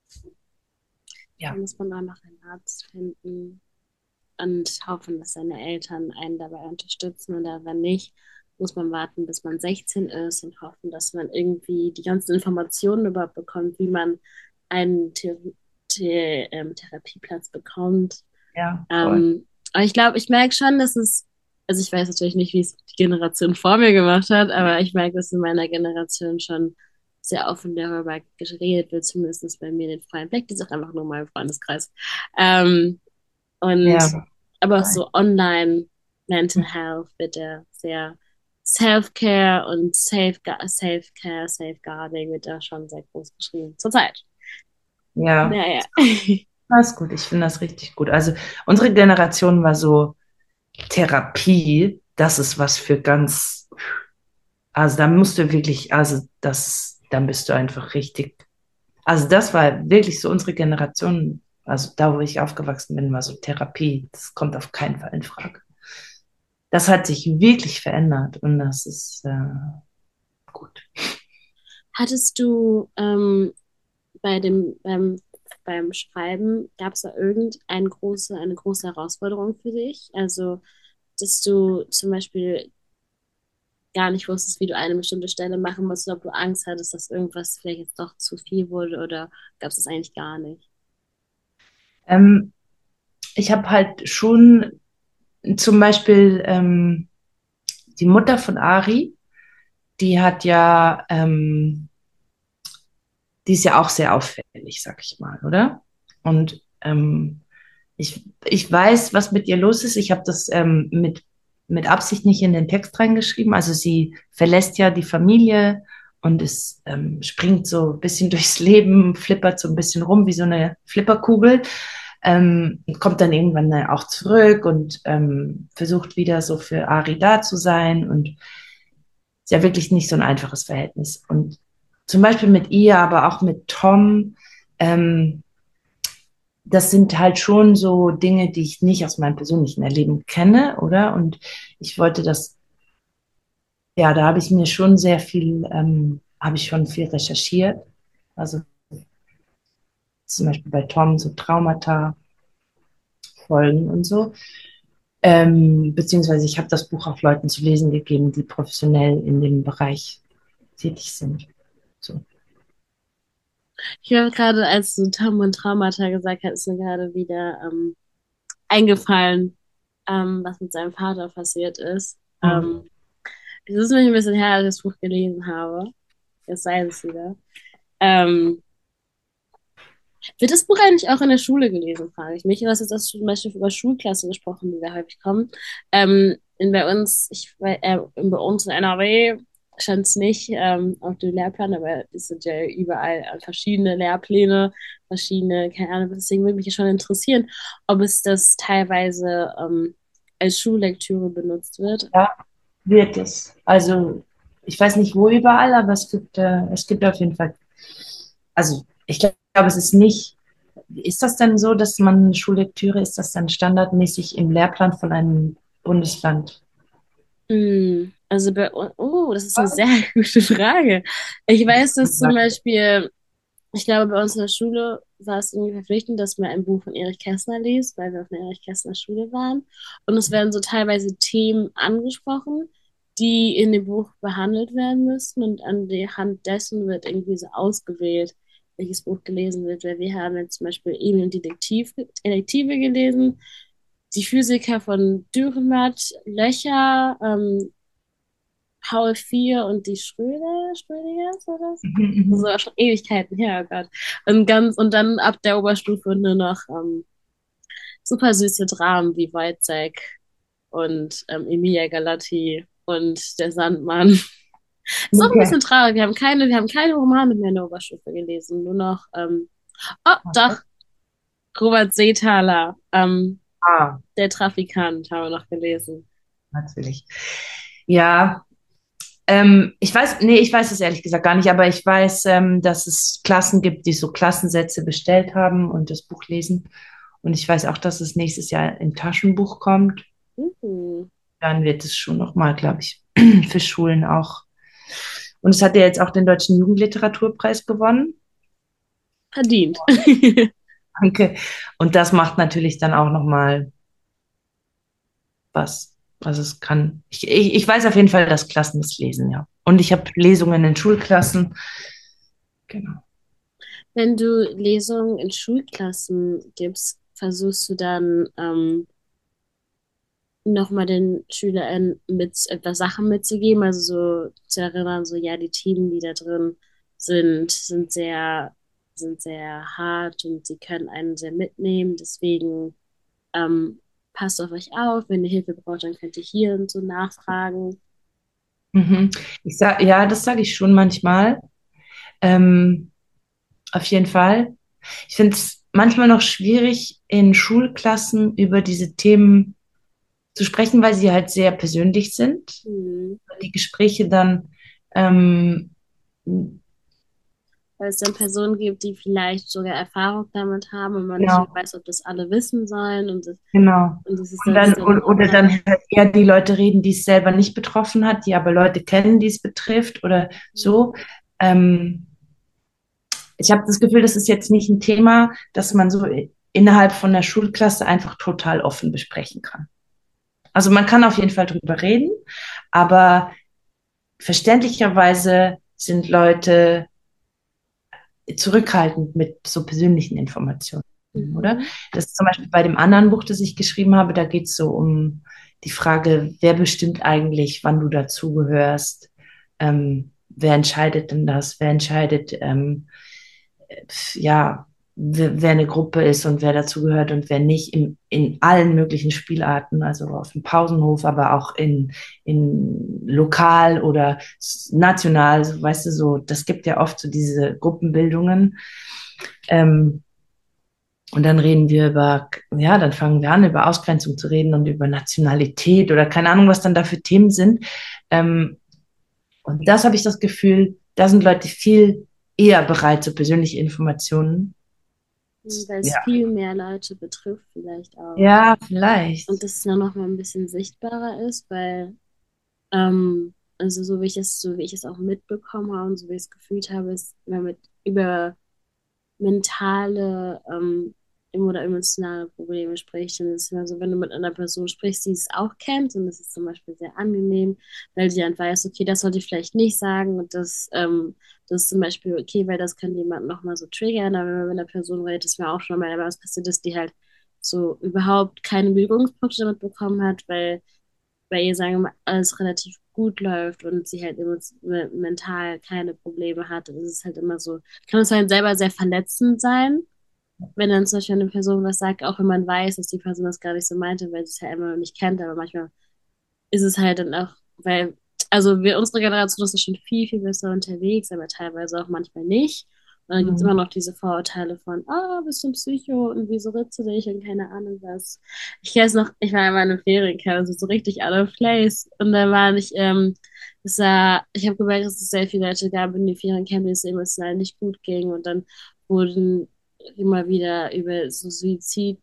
Da ja, muss man auch noch einen Arzt finden und hoffen, dass seine Eltern einen dabei unterstützen. Oder wenn nicht, muss man warten, bis man sechzehn ist und hoffen, dass man irgendwie die ganzen Informationen überhaupt bekommt, wie man einen The The ähm, Therapieplatz bekommt. ja, voll. Ähm, aber ich glaube, ich merke schon, dass es, also ich weiß natürlich nicht, wie es die Generation vor mir gemacht hat, aber ich merke, dass in meiner Generation schon sehr offen darüber geredet wird, zumindest bei mir in den freien Blick, die ist auch einfach nur mein Freundeskreis. Ähm, und Ja, aber auch so online Mental Health wird ja sehr Self-Care und Safe- Self-Care, Safeguarding wird da schon sehr groß geschrieben. Zurzeit. ja, Naja. das ist gut. Ich finde das richtig gut. Also unsere Generation war so Therapie, das ist was für ganz, also da musst du wirklich, also das, dann bist du einfach richtig. Also das war wirklich so unsere Generation, also da, wo ich aufgewachsen bin, war so Therapie. Das kommt auf keinen Fall in Frage. Das hat sich wirklich verändert und das ist äh, gut. Hattest du ähm, bei dem, beim, beim Schreiben, gab es da irgendeine große, eine große Herausforderung für dich? Also dass du zum Beispiel gar nicht wusstest, wie du eine bestimmte Stelle machen musst, oder ob du Angst hattest, dass irgendwas vielleicht jetzt doch zu viel wurde oder gab es das eigentlich gar nicht? Ähm, ich habe halt schon zum Beispiel ähm, die Mutter von Ari, die hat ja, ähm, die ist ja auch sehr auffällig, sag ich mal, oder? Und ähm, ich, ich weiß, was mit ihr los ist. Ich habe das ähm, mit, mit Absicht nicht in den Text reingeschrieben. Also sie verlässt ja die Familie und es ähm, springt so ein bisschen durchs Leben, flippert so ein bisschen rum wie so eine Flipperkugel, ähm, kommt dann irgendwann auch zurück und ähm, versucht wieder so für Ari da zu sein und ist ja wirklich nicht so ein einfaches Verhältnis. Und zum Beispiel mit ihr, aber auch mit Tom, ähm, das sind halt schon so Dinge, die ich nicht aus meinem persönlichen Erleben kenne, oder? Und ich wollte das, ja, da habe ich mir schon sehr viel, ähm, habe ich schon viel recherchiert. Also zum Beispiel bei Tom so Traumata, Folgen und so. Ähm, beziehungsweise ich habe das Buch auch Leuten zu lesen gegeben, die professionell in dem Bereich tätig sind. So. Ich habe gerade, als du Tom und Traumata gesagt hast, ist mir gerade wieder ähm, eingefallen, ähm, was mit seinem Vater passiert ist. Mhm. Ähm, es ist nämlich ein bisschen her, als ich das Buch gelesen habe. Jetzt sei es wieder. Ähm, Wird das Buch eigentlich auch in der Schule gelesen, frage ich mich. Du hast jetzt auch zum Beispiel über Schulklassen gesprochen, die da häufig kommen. Ähm, in, bei uns, ich, äh, bei uns in N R W stand es nicht ähm, auf dem Lehrplan, aber es sind ja überall verschiedene Lehrpläne, verschiedene, keine Ahnung, deswegen würde mich ja schon interessieren, ob es das teilweise ähm, als Schullektüre benutzt wird. Ja, wird es. Also ich weiß nicht wo überall, aber es gibt, äh, es gibt auf jeden Fall, also ich glaube, es ist nicht, ist das denn so, dass man Schullektüre, ist das dann standardmäßig im Lehrplan von einem Bundesland? Hm, also bei, uns- oh, das ist eine sehr gute Frage. Ich weiß, dass zum Beispiel ich glaube, bei uns in der Schule war es irgendwie verpflichtend, dass man ein Buch von Erich Kästner liest, weil wir auf einer Erich Kästner Schule waren. Und es werden so teilweise Themen angesprochen, die in dem Buch behandelt werden müssen. Und an der Hand dessen wird irgendwie so ausgewählt, welches Buch gelesen wird. Weil wir haben jetzt zum Beispiel Emil und die Detektiv, Detektive gelesen, die Physiker von Dürrenmatt, Löcher, ähm, Paul vier und die Schröder, Schrödingers oder so? Mhm, Das mhm. war schon Ewigkeiten her, oh Gott. Und ganz, und dann ab der Oberstufe nur noch ähm, super süße Dramen wie Weizsäck und ähm, Emilia Galotti und Der Sandmann. Ist auch ein Okay. bisschen traurig. Wir haben keine, wir haben keine Romane mehr in der Oberstufe gelesen. Nur noch, ähm, oh, doch, Robert Seethaler, ähm, Ah, Der Trafikant, haben wir noch gelesen. natürlich. Ja, ähm, ich weiß, nee, ich weiß es ehrlich gesagt gar nicht, aber ich weiß, ähm, dass es Klassen gibt, die so Klassensätze bestellt haben und das Buch lesen. Und ich weiß auch, dass es nächstes Jahr im Taschenbuch kommt. Uh, Dann wird es schon nochmal, glaube ich, für Schulen auch. Und es hat ja jetzt auch den Deutschen Jugendliteraturpreis gewonnen. verdient. Danke. Und das macht natürlich dann auch nochmal was. Also es kann, ich, ich, ich weiß auf jeden Fall, dass Klassen das lesen, ja. Und ich habe Lesungen in Schulklassen. Genau. Wenn du Lesungen in Schulklassen gibst, versuchst du dann ähm, nochmal den SchülerInnen mit etwas Sachen mitzugeben, also so zu erinnern, so ja, die Themen, die da drin sind, sind sehr, sind sehr hart und sie können einen sehr mitnehmen. Deswegen ähm, passt auf euch auf. Wenn ihr Hilfe braucht, dann könnt ihr hier und so nachfragen. Mhm. Ich sag, ja, das sage ich schon manchmal. Ähm, auf jeden Fall. Ich finde es manchmal noch schwierig, in Schulklassen über diese Themen zu sprechen, weil sie halt sehr persönlich sind. Hm. Die Gespräche dann, ähm, Weil es dann Personen gibt, die vielleicht sogar Erfahrung damit haben und man nicht mehr genau, weiß, ob das alle wissen sollen. Und das, genau. und das ist Und das ist dann, dann oder, oder ja. dann halt eher die Leute reden, die es selber nicht betroffen hat, die aber Leute kennen, die es betrifft oder so. Ähm, ich habe das Gefühl, das ist jetzt nicht ein Thema, das man so innerhalb von der Schulklasse einfach total offen besprechen kann. Also man kann auf jeden Fall drüber reden, aber verständlicherweise sind Leute zurückhaltend mit so persönlichen Informationen, oder? Mhm. Das ist zum Beispiel bei dem anderen Buch, das ich geschrieben habe, da geht es so um die Frage, wer bestimmt eigentlich, wann du dazugehörst? Ähm, wer entscheidet denn das? Wer entscheidet, ähm, ja, wer, wer eine Gruppe ist und wer dazugehört und wer nicht in, in allen möglichen Spielarten, also auf dem Pausenhof, aber auch in, in lokal oder national, so, weißt du, so, das gibt ja oft so diese Gruppenbildungen. Ähm, und dann reden wir über, ja, dann fangen wir an, über Ausgrenzung zu reden und über Nationalität oder keine Ahnung, was dann da für Themen sind. Ähm, und das habe ich das Gefühl, da sind Leute viel eher bereit, so persönliche Informationen. Weil es Ja, viel mehr Leute betrifft, vielleicht auch. ja, Und vielleicht. dass es dann noch mal ein bisschen sichtbarer ist, weil, ähm, also so wie ich es, so wie ich es auch mitbekommen habe und so wie ich es gefühlt habe, ist, wenn man mit über mentale ähm, oder emotionale Probleme spricht, dann ist es immer so, wenn du mit einer Person sprichst, die es auch kennt, und das ist zum Beispiel sehr angenehm, weil sie dann weiß, okay, das sollte ich vielleicht nicht sagen und das, ähm, das ist zum Beispiel okay, weil das kann jemand nochmal so triggern, aber wenn man mit einer Person redet, ist mir auch schon mal was passiert ist, die halt so überhaupt keine Berührungspunkte damit bekommen hat, weil bei ihr, sagen wir mal, alles relativ gut läuft und sie halt emo- mental keine Probleme hat, dann ist es halt immer so, kann es halt selber sehr verletzend sein, wenn dann zum Beispiel eine Person was sagt, auch wenn man weiß, dass die Person das gar nicht so meinte, weil sie es ja immer noch nicht kennt, aber manchmal ist es halt dann auch, weil, also wir, unsere Generation ist ja schon viel, viel besser unterwegs, aber teilweise auch manchmal nicht. Und dann gibt es immer Mhm. noch diese Vorurteile von, ah, bist du ein Psycho und wieso ritzt du dich und keine Ahnung was. Ich weiß noch, ich war einmal in einem Feriencamp, also so richtig out of place. Und da war ich, ähm, das war, ich habe gemerkt, dass es sehr viele Leute gab in den Feriencamp, denen es emotional nicht gut ging. Und dann wurden immer wieder über so Suizid,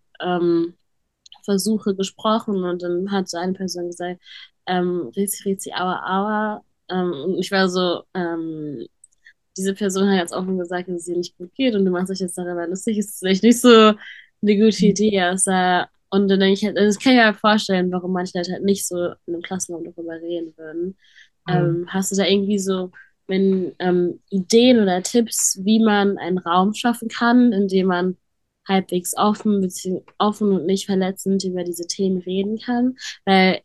ähm, Versuche gesprochen und dann hat so eine Person gesagt, ähm, Rizi, Rizi, aua, aua. Ähm, und ich war so, ähm, diese Person hat jetzt offen gesagt, dass es ihr nicht gut geht und du machst dich jetzt darüber lustig, ist vielleicht nicht so eine gute Idee. Also, und dann denke ich halt, also das kann ich mir halt vorstellen, warum manche Leute halt nicht so in einem Klassenraum darüber reden würden. Mhm. Ähm, hast du da irgendwie so wenn, ähm, Ideen oder Tipps, wie man einen Raum schaffen kann, in dem man halbwegs offen, bezieh- offen und nicht verletzend über diese Themen reden kann? Weil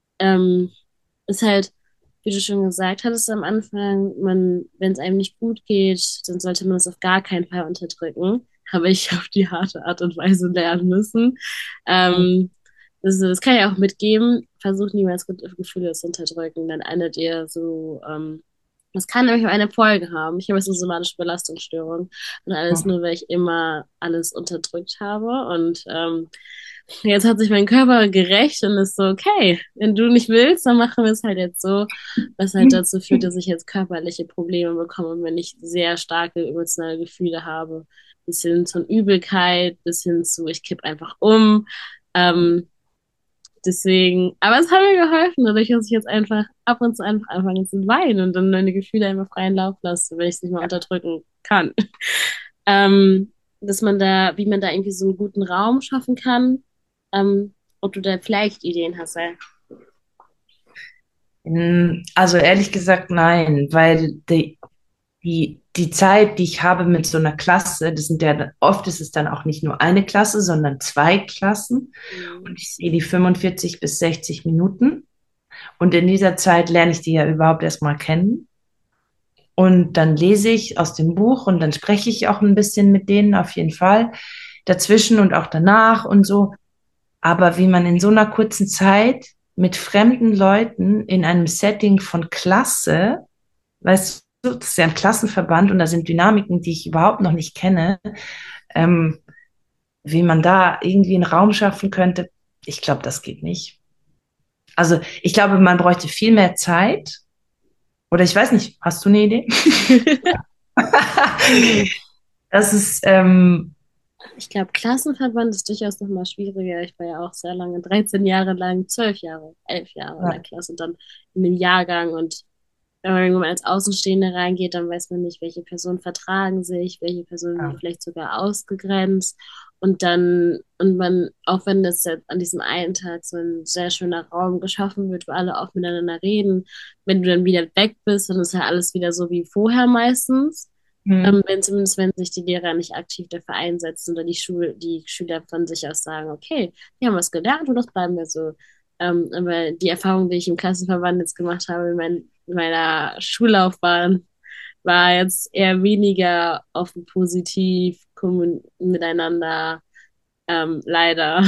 ähm, ist halt, wie du schon gesagt hattest am Anfang, man, wenn es einem nicht gut geht, dann sollte man es auf gar keinen Fall unterdrücken. Habe ich auf die harte Art und Weise lernen müssen. Ähm, das, das kann ich auch mitgeben. Versucht niemals Gefühle zu unterdrücken, dann endet ihr so, ähm, das kann nämlich eine Folge haben. Ich habe jetzt eine somatische Belastungsstörung und alles nur, weil ich immer alles unterdrückt habe. Und ähm, jetzt hat sich mein Körper gerecht und ist so, okay, wenn du nicht willst, dann machen wir es halt jetzt so, was halt dazu führt, dass ich jetzt körperliche Probleme bekomme und wenn ich sehr starke emotionale Gefühle habe, bis hin zu Übelkeit, bis hin zu, ich kipp einfach um. Ähm, deswegen, aber es hat mir geholfen, dadurch, dass ich jetzt einfach ab und zu einfach anfange zu weinen und dann meine Gefühle einfach freien Lauf lasse, wenn ich es nicht mehr unterdrücken kann. Ähm, dass man da, wie man da irgendwie so einen guten Raum schaffen kann. Ähm, ob du da vielleicht Ideen hast, ey. Mm, Also ehrlich gesagt, nein, weil die, die, die Zeit, die ich habe mit so einer Klasse, das sind ja, oft ist es dann auch nicht nur eine Klasse, sondern zwei Klassen. Mhm. Und ich sehe die fünfundvierzig bis sechzig Minuten. Und in dieser Zeit lerne ich die ja überhaupt erstmal kennen. Und dann lese ich aus dem Buch und dann spreche ich auch ein bisschen mit denen auf jeden Fall. Dazwischen und auch danach und so. Aber wie man in so einer kurzen Zeit mit fremden Leuten in einem Setting von Klasse, weißt du, das ist ja ein Klassenverband und da sind Dynamiken, die ich überhaupt noch nicht kenne, ähm, wie man da irgendwie einen Raum schaffen könnte, ich glaube, das geht nicht. Also ich glaube, man bräuchte viel mehr Zeit. Oder ich weiß nicht, hast du eine Idee? Hm. Das ist, ähm, Ich glaube, Klassenverband ist durchaus nochmal schwieriger. Ich war ja auch sehr lange, dreizehn Jahre lang, zwölf Jahre, elf Jahre in der ja, Klasse und dann in dem Jahrgang und Aber wenn man als Außenstehende reingeht, dann weiß man nicht, welche Personen vertragen sich, welche Personen sind Ja. vielleicht sogar ausgegrenzt. Und dann, und man, auch wenn das jetzt an diesem einen Tag so ein sehr schöner Raum geschaffen wird, wo alle auch miteinander reden, wenn du dann wieder weg bist, dann ist ja alles wieder so wie vorher meistens. Mhm. Ähm, wenn zumindest, wenn sich die Lehrer nicht aktiv dafür einsetzen oder die Schul die Schüler von sich aus sagen, okay, wir haben was gelernt und das bleiben wir so. Ähm, aber die Erfahrung, die ich im Klassenverband jetzt gemacht habe, in, mein, in meiner Schullaufbahn, war jetzt eher weniger offen positiv kommun- miteinander, ähm, leider.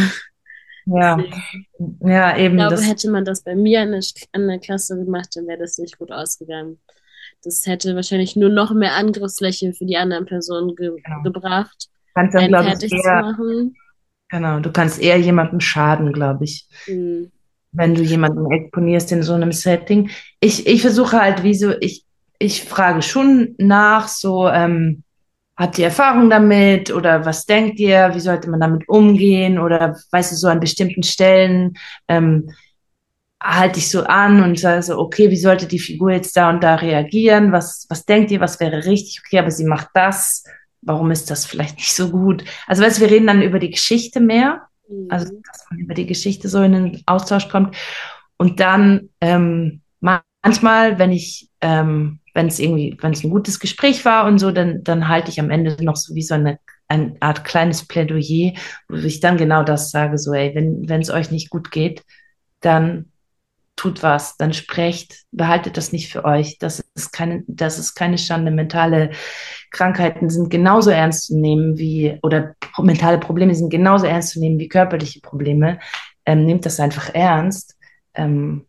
Ja, Deswegen ja, eben glaube, das. hätte man das bei mir in der, in der Klasse gemacht, dann wäre das nicht gut ausgegangen. Das hätte wahrscheinlich nur noch mehr Angriffsfläche für die anderen Personen ge Genau. gebracht, Kannst dann, einen glaube ich, fertig zu eher, machen. genau, du kannst eher jemandem schaden, glaube ich, Hm. wenn du jemanden exponierst in so einem Setting. Ich, ich versuche halt, wie so, ich, ich frage schon nach, so, ähm, habt ihr Erfahrung damit oder was denkt ihr, wie sollte man damit umgehen oder weißt du, so an bestimmten Stellen ähm, halte ich so an und sage so, okay, wie sollte die Figur jetzt da und da reagieren? Was, was denkt ihr, was wäre richtig? Okay, aber sie macht das. Warum ist das vielleicht nicht so gut? Also, weißt du, wir reden dann über die Geschichte mehr. Also, Hm. dass man über die Geschichte so in den Austausch kommt. Und dann ähm, manchmal, wenn ich, ähm, wenn es irgendwie, wenn es ein gutes Gespräch war und so, dann, dann halte ich am Ende noch so wie so eine, eine Art kleines Plädoyer, wo ich dann genau das sage, so, ey, wenn, wenn es euch nicht gut geht, dann tut was, dann sprecht, behaltet das nicht für euch. Das ist keine, das ist keine Schande. Mentale Krankheiten sind genauso ernst zu nehmen wie, oder mentale Probleme sind genauso ernst zu nehmen wie körperliche Probleme. Ähm, nehmt das einfach ernst. Ähm,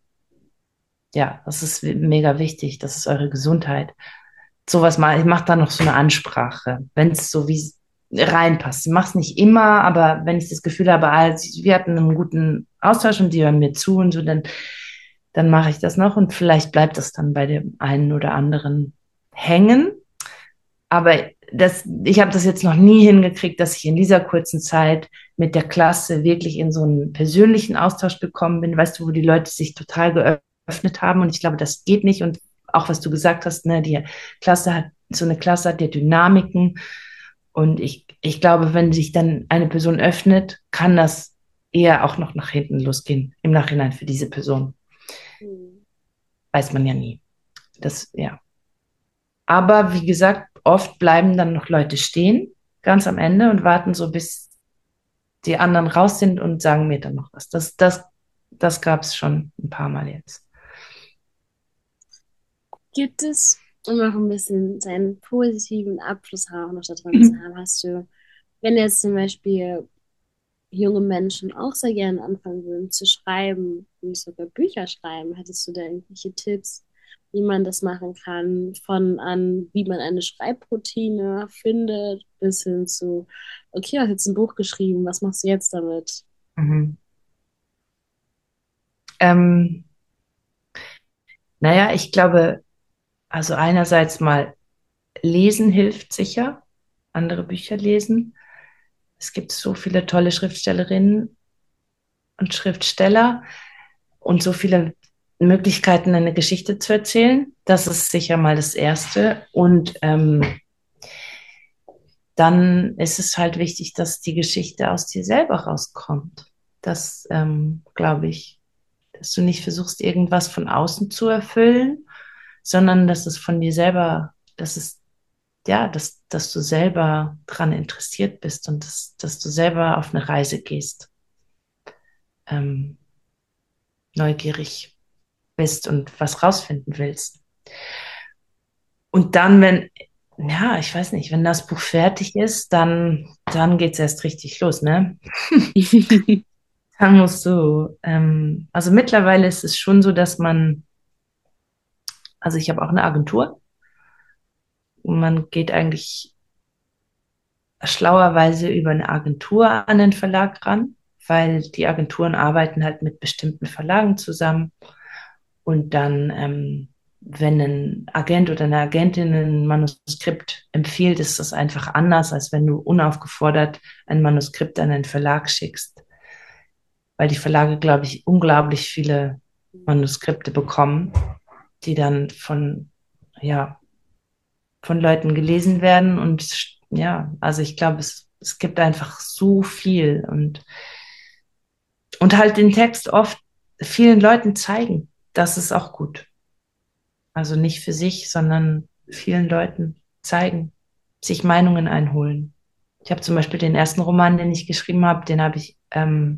ja, das ist mega wichtig. Das ist eure Gesundheit. Sowas mal, ich mache da noch so eine Ansprache, wenn es so wie reinpasst. Ich mache es nicht immer, aber wenn ich das Gefühl habe, ah, wir hatten einen guten Austausch und die hören mir zu und so, dann, dann mache ich das noch und vielleicht bleibt das dann bei dem einen oder anderen hängen. Aber das, ich habe das jetzt noch nie hingekriegt, dass ich in dieser kurzen Zeit mit der Klasse wirklich in so einen persönlichen Austausch gekommen bin, weißt du, wo die Leute sich total geöffnet haben. Und ich glaube, das geht nicht. Und auch was du gesagt hast, ne, die Klasse hat, so eine Klasse hat ja Dynamiken. Und ich, ich glaube, wenn sich dann eine Person öffnet, kann das eher auch noch nach hinten losgehen, im Nachhinein für diese Person. Hm. Weiß man ja nie. Das, ja. Aber wie gesagt, oft bleiben dann noch Leute stehen, ganz am Ende und warten so, bis die anderen raus sind und sagen mir dann noch was. Das, das, das gab es schon ein paar Mal jetzt. Gibt es, um noch ein bisschen seinen positiven Abschluss auch noch da drin zu haben, hast du, wenn jetzt zum Beispiel junge Menschen auch sehr gerne anfangen würden zu schreiben und sogar Bücher schreiben, hättest du da irgendwelche Tipps, wie man das machen kann, von an, wie man eine Schreibroutine findet, bis hin zu, okay, du hast jetzt ein Buch geschrieben, was machst du jetzt damit? Mhm. Ähm, naja, ich glaube, also einerseits mal lesen hilft sicher, andere Bücher lesen. Es gibt so viele tolle Schriftstellerinnen und Schriftsteller und so viele Möglichkeiten, eine Geschichte zu erzählen. Das ist sicher mal das Erste. Und ähm, dann ist es halt wichtig, dass die Geschichte aus dir selber rauskommt. Das ähm, glaube ich, dass du nicht versuchst, irgendwas von außen zu erfüllen, sondern dass es von dir selber, dass es, ja, dass, dass du selber dran interessiert bist und dass, dass du selber auf eine Reise gehst, ähm, neugierig bist und was rausfinden willst. Und dann, wenn, ja, ich weiß nicht, wenn das Buch fertig ist, dann, dann geht's erst richtig los, ne? Dann musst du, ähm, also mittlerweile ist es schon so, dass man, also ich habe auch eine Agentur und man geht eigentlich schlauerweise über eine Agentur an den Verlag ran, weil die Agenturen arbeiten halt mit bestimmten Verlagen zusammen und dann, ähm, wenn ein Agent oder eine Agentin ein Manuskript empfiehlt, ist das einfach anders, als wenn du unaufgefordert ein Manuskript an einen Verlag schickst, weil die Verlage, glaube ich, unglaublich viele Manuskripte bekommen, die dann von, ja, von Leuten gelesen werden. Und ja, also ich glaube, es, es gibt einfach so viel und, und halt den Text oft vielen Leuten zeigen. Das ist auch gut. Also nicht für sich, sondern vielen Leuten zeigen, sich Meinungen einholen. Ich habe zum Beispiel den ersten Roman, den ich geschrieben habe, den habe ich ähm,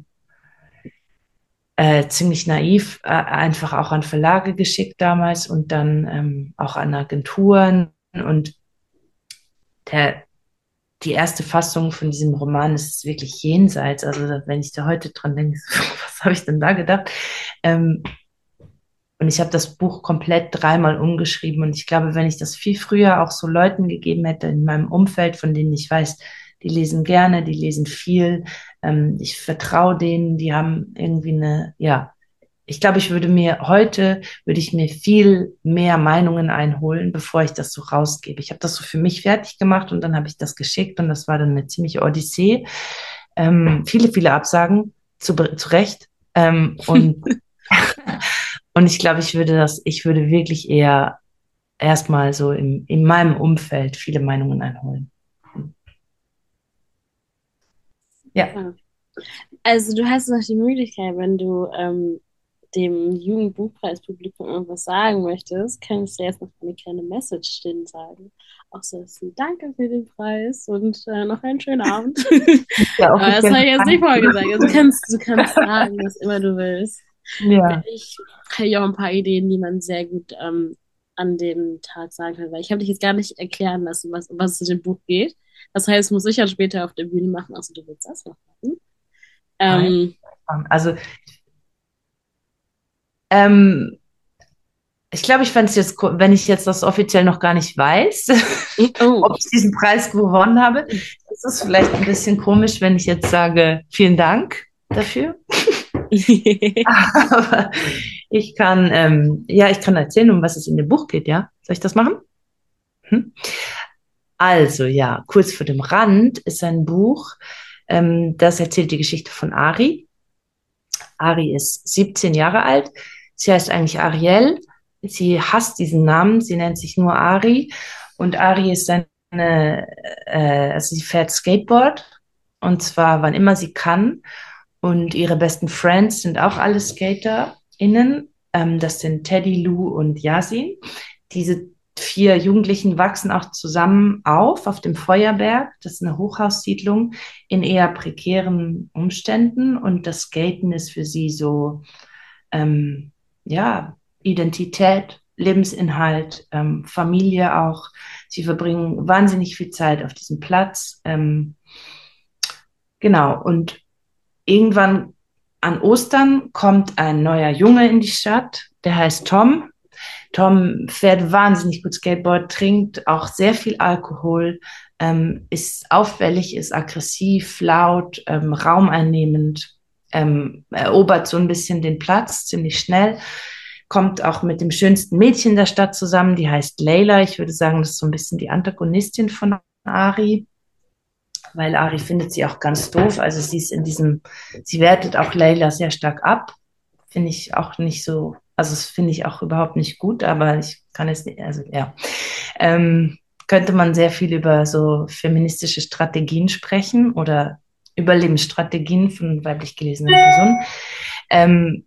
äh, ziemlich naiv äh, einfach auch an Verlage geschickt damals und dann ähm, auch an Agenturen. Und der, die erste Fassung von diesem Roman ist wirklich jenseits. Also wenn ich da heute dran denke, was habe ich denn da gedacht? Ähm, und ich habe das Buch komplett dreimal umgeschrieben. Und ich glaube, wenn ich das viel früher auch so Leuten gegeben hätte in meinem Umfeld, von denen ich weiß, die lesen gerne, die lesen viel, ähm, ich vertraue denen, die haben irgendwie eine, ja, ich glaube, ich würde mir heute, würde ich mir viel mehr Meinungen einholen, bevor ich das so rausgebe. Ich habe das so für mich fertig gemacht und dann habe ich das geschickt und das war dann eine ziemliche Odyssee. Ähm, viele, viele Absagen, zu, zu Recht. Ähm, und, und ich glaube, ich würde das, ich würde wirklich eher erstmal so in, in meinem Umfeld viele Meinungen einholen. Ja. Ja. Also du hast noch die Möglichkeit, wenn du ähm, dem Jugendbuchpreispublikum irgendwas sagen möchtest, kannst du jetzt noch eine kleine Message denen sagen. Auch so, dass du Danke für den Preis und äh, noch einen schönen Abend. Ja, Aber das habe ich jetzt nicht vorgesagt. Also du kannst, du kannst sagen, was immer du willst. ja. Ich habe ja auch ein paar Ideen, die man sehr gut ähm, an dem Tag sagen kann, weil ich habe dich jetzt gar nicht erklären lassen, was, um was es in dem Buch geht. Das heißt, muss ich ja später auf der Bühne machen. Also du willst das noch machen. Ähm, Also, ähm, ich glaube, ich fände es jetzt, ko- wenn ich jetzt das offiziell noch gar nicht weiß, oh. ob ich diesen Preis gewonnen habe, ist es vielleicht ein bisschen komisch, wenn ich jetzt sage, vielen Dank dafür. Aber ich kann, ähm, ja, ich kann erzählen, um was es in dem Buch geht, ja? Soll ich das machen? Hm? Also, ja, kurz vor dem Rand ist ein Buch, ähm, das erzählt die Geschichte von Ari. Ari ist siebzehn Jahre alt. Sie heißt eigentlich Ariel. Sie hasst diesen Namen. Sie nennt sich nur Ari. Und Ari ist eine, äh, also sie fährt Skateboard. Und zwar wann immer sie kann. Und ihre besten Friends sind auch alle SkaterInnen. Ähm, das sind Teddy, Lou und Yasin. Diese vier Jugendlichen wachsen auch zusammen auf, auf dem Feuerberg. Das ist eine Hochhaussiedlung in eher prekären Umständen. Und das Skaten ist für sie so, ähm, ja, Identität, Lebensinhalt, ähm, Familie auch. Sie verbringen wahnsinnig viel Zeit auf diesem Platz. Ähm, genau. Und irgendwann an Ostern kommt ein neuer Junge in die Stadt, der heißt Tom. Tom fährt wahnsinnig gut Skateboard, trinkt auch sehr viel Alkohol, ähm, ist auffällig, ist aggressiv, laut, ähm, raumeinnehmend, ähm, erobert so ein bisschen den Platz ziemlich schnell, kommt auch mit dem schönsten Mädchen der Stadt zusammen, die heißt Layla. Ich würde sagen, das ist so ein bisschen die Antagonistin von Ari, weil Ari findet sie auch ganz doof. Also sie ist in diesem, sie wertet auch Layla sehr stark ab. Finde ich auch nicht so, also das finde ich auch überhaupt nicht gut, aber ich kann es nicht, also ja. Ähm, könnte man sehr viel über so feministische Strategien sprechen oder Überlebensstrategien von weiblich gelesenen Personen. Ähm,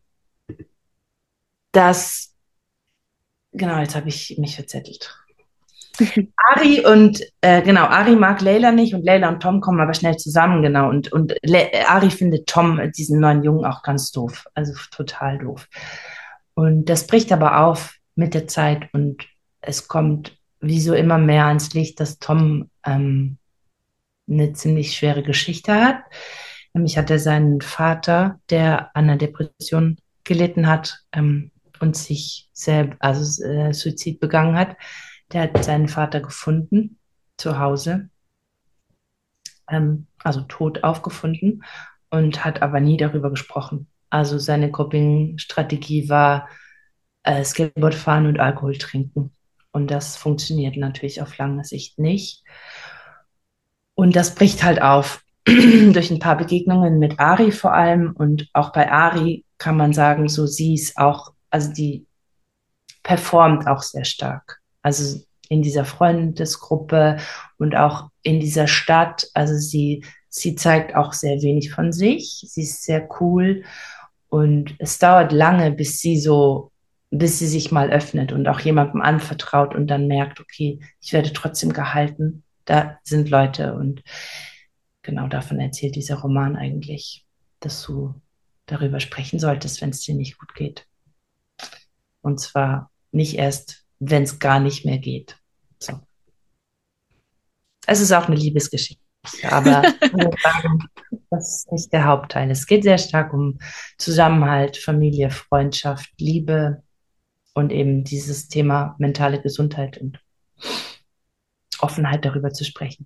das, genau, jetzt habe ich mich verzettelt. Ari und äh, genau, Ari mag Layla nicht und Layla und Tom kommen aber schnell zusammen, genau. Und, und Le Ari findet Tom, diesen neuen Jungen, auch ganz doof, also total doof. Und das bricht aber auf mit der Zeit und es kommt wie so immer mehr ans Licht, dass Tom ähm, eine ziemlich schwere Geschichte hat. Nämlich hat er seinen Vater, der an einer Depression gelitten hat ähm, und sich selbst, also äh, Suizid begangen hat. Der hat seinen Vater gefunden zu Hause, ähm, also tot aufgefunden und hat aber nie darüber gesprochen. Also seine Coping-Strategie war äh, Skateboard fahren und Alkohol trinken. Und das funktioniert natürlich auf lange Sicht nicht. Und das bricht halt auf durch ein paar Begegnungen mit Ari vor allem. Und auch bei Ari kann man sagen, so sie ist auch, also die performt auch sehr stark. Also in dieser Freundesgruppe und auch in dieser Stadt. Also sie, sie zeigt auch sehr wenig von sich. Sie ist sehr cool und es dauert lange, bis sie so, bis sie sich mal öffnet und auch jemandem anvertraut und dann merkt, okay, ich werde trotzdem gehalten. Da sind Leute und genau davon erzählt dieser Roman eigentlich, dass du darüber sprechen solltest, wenn es dir nicht gut geht. Und zwar nicht erst, wenn es gar nicht mehr geht. So. Es ist auch eine Liebesgeschichte, aber das ist nicht der Hauptteil. Es geht sehr stark um Zusammenhalt, Familie, Freundschaft, Liebe und eben dieses Thema mentale Gesundheit und Offenheit darüber zu sprechen.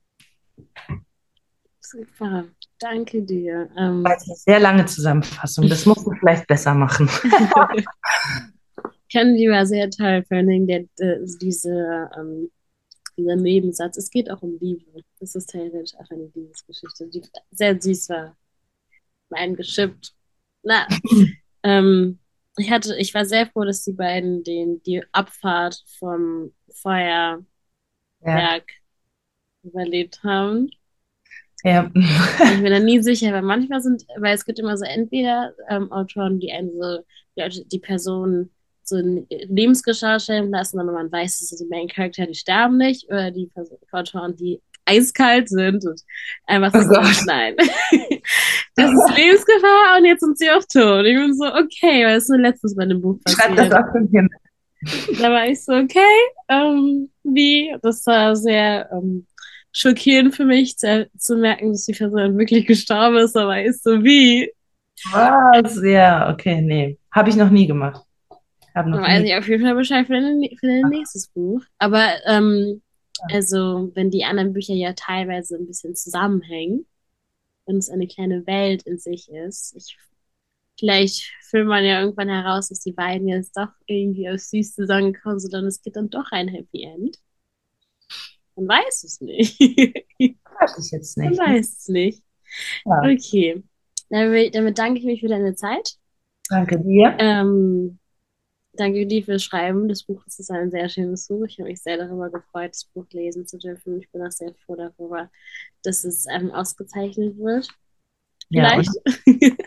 Super, danke dir. Ähm, Das ist eine sehr lange Zusammenfassung. Das muss man vielleicht besser machen. Ich kenne die war sehr toll, vor allen Dingen der, der, diese, ähm, dieser Nebensatz. Es geht auch um Liebe. Das ist theoretisch auch eine Liebesgeschichte, die sehr süß war. Mein geschippt. Na, ähm, ich hatte, ich war sehr froh, dass die beiden den, die Abfahrt vom Feuerwerk Ja, überlebt haben. ja. Ich bin da nie sicher, weil manchmal sind, weil es gibt immer so entweder ähm, Autoren, die einen so, die, die Person so in Lebensgeschah stellen lassen, aber man weiß, dass die Main-Charakter, die sterben nicht, oder die Person, Autoren, die eiskalt sind und einfach so, Oh Gott. nein. Das ist Lebensgefahr und jetzt sind sie auch tot. Ich bin so, okay, weil es ist nur letztens bei dem Buch Schreib das passiert. auch von hier. Da war ich so, okay, ähm, wie? Das war sehr ähm, schockierend für mich, zu, zu merken, dass die Person wirklich gestorben ist, aber ich so, wie? Was? Ja, okay, nee. Habe ich noch nie gemacht. Habe Dann noch weiß nie. ich auf jeden Fall Bescheid für dein, für dein nächstes Buch. Aber, ähm, also, wenn die anderen Bücher ja teilweise ein bisschen zusammenhängen, wenn es eine kleine Welt in sich ist, ich, vielleicht findet man ja irgendwann heraus, dass die beiden jetzt doch irgendwie aufs Süß zusammengekommen sind und es gibt dann doch ein Happy End. Man weiß es nicht. Weiß ich jetzt Man nicht. weiß es nicht. Ja, Okay. Damit, damit danke ich mich für deine Zeit. danke dir. Ähm, danke dir fürs Schreiben des Buches. Es ist ein sehr schönes Buch. Ich habe mich sehr darüber gefreut, das Buch lesen zu dürfen. Ich bin auch sehr froh darüber, dass es ähm, ausgezeichnet wird. Ja, und Vielleicht.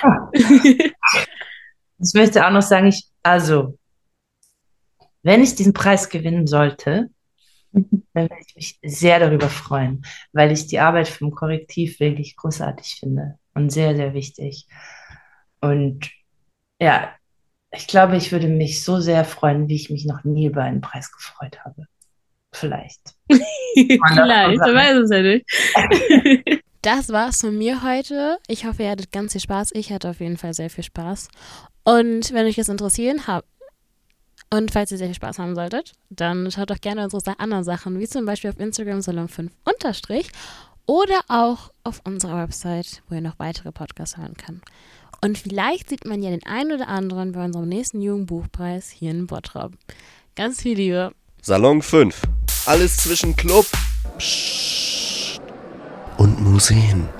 ich möchte auch noch sagen, ich, also, wenn ich diesen Preis gewinnen sollte, dann würde ich mich sehr darüber freuen, weil ich die Arbeit vom Korrektiv wirklich großartig finde und sehr, sehr wichtig. Und ja, ich glaube, ich würde mich so sehr freuen, wie ich mich noch nie über einen Preis gefreut habe. Vielleicht. Man darf so Vielleicht, du sagen. weißt es ja nicht. Das war's von mir heute. Ich hoffe, ihr hattet ganz viel Spaß. Ich hatte auf jeden Fall sehr viel Spaß. Und wenn euch das interessieren habt, und falls ihr sehr viel Spaß haben solltet, dann schaut doch gerne unsere anderen Sachen, wie zum Beispiel auf Instagram Salon fünf unterstrich oder auch auf unserer Website, wo ihr noch weitere Podcasts hören könnt. Und vielleicht sieht man ja den einen oder anderen bei unserem nächsten Jugendbuchpreis hier in Bottrop. Ganz viel Liebe. Salon fünf. Alles zwischen Club und Museen.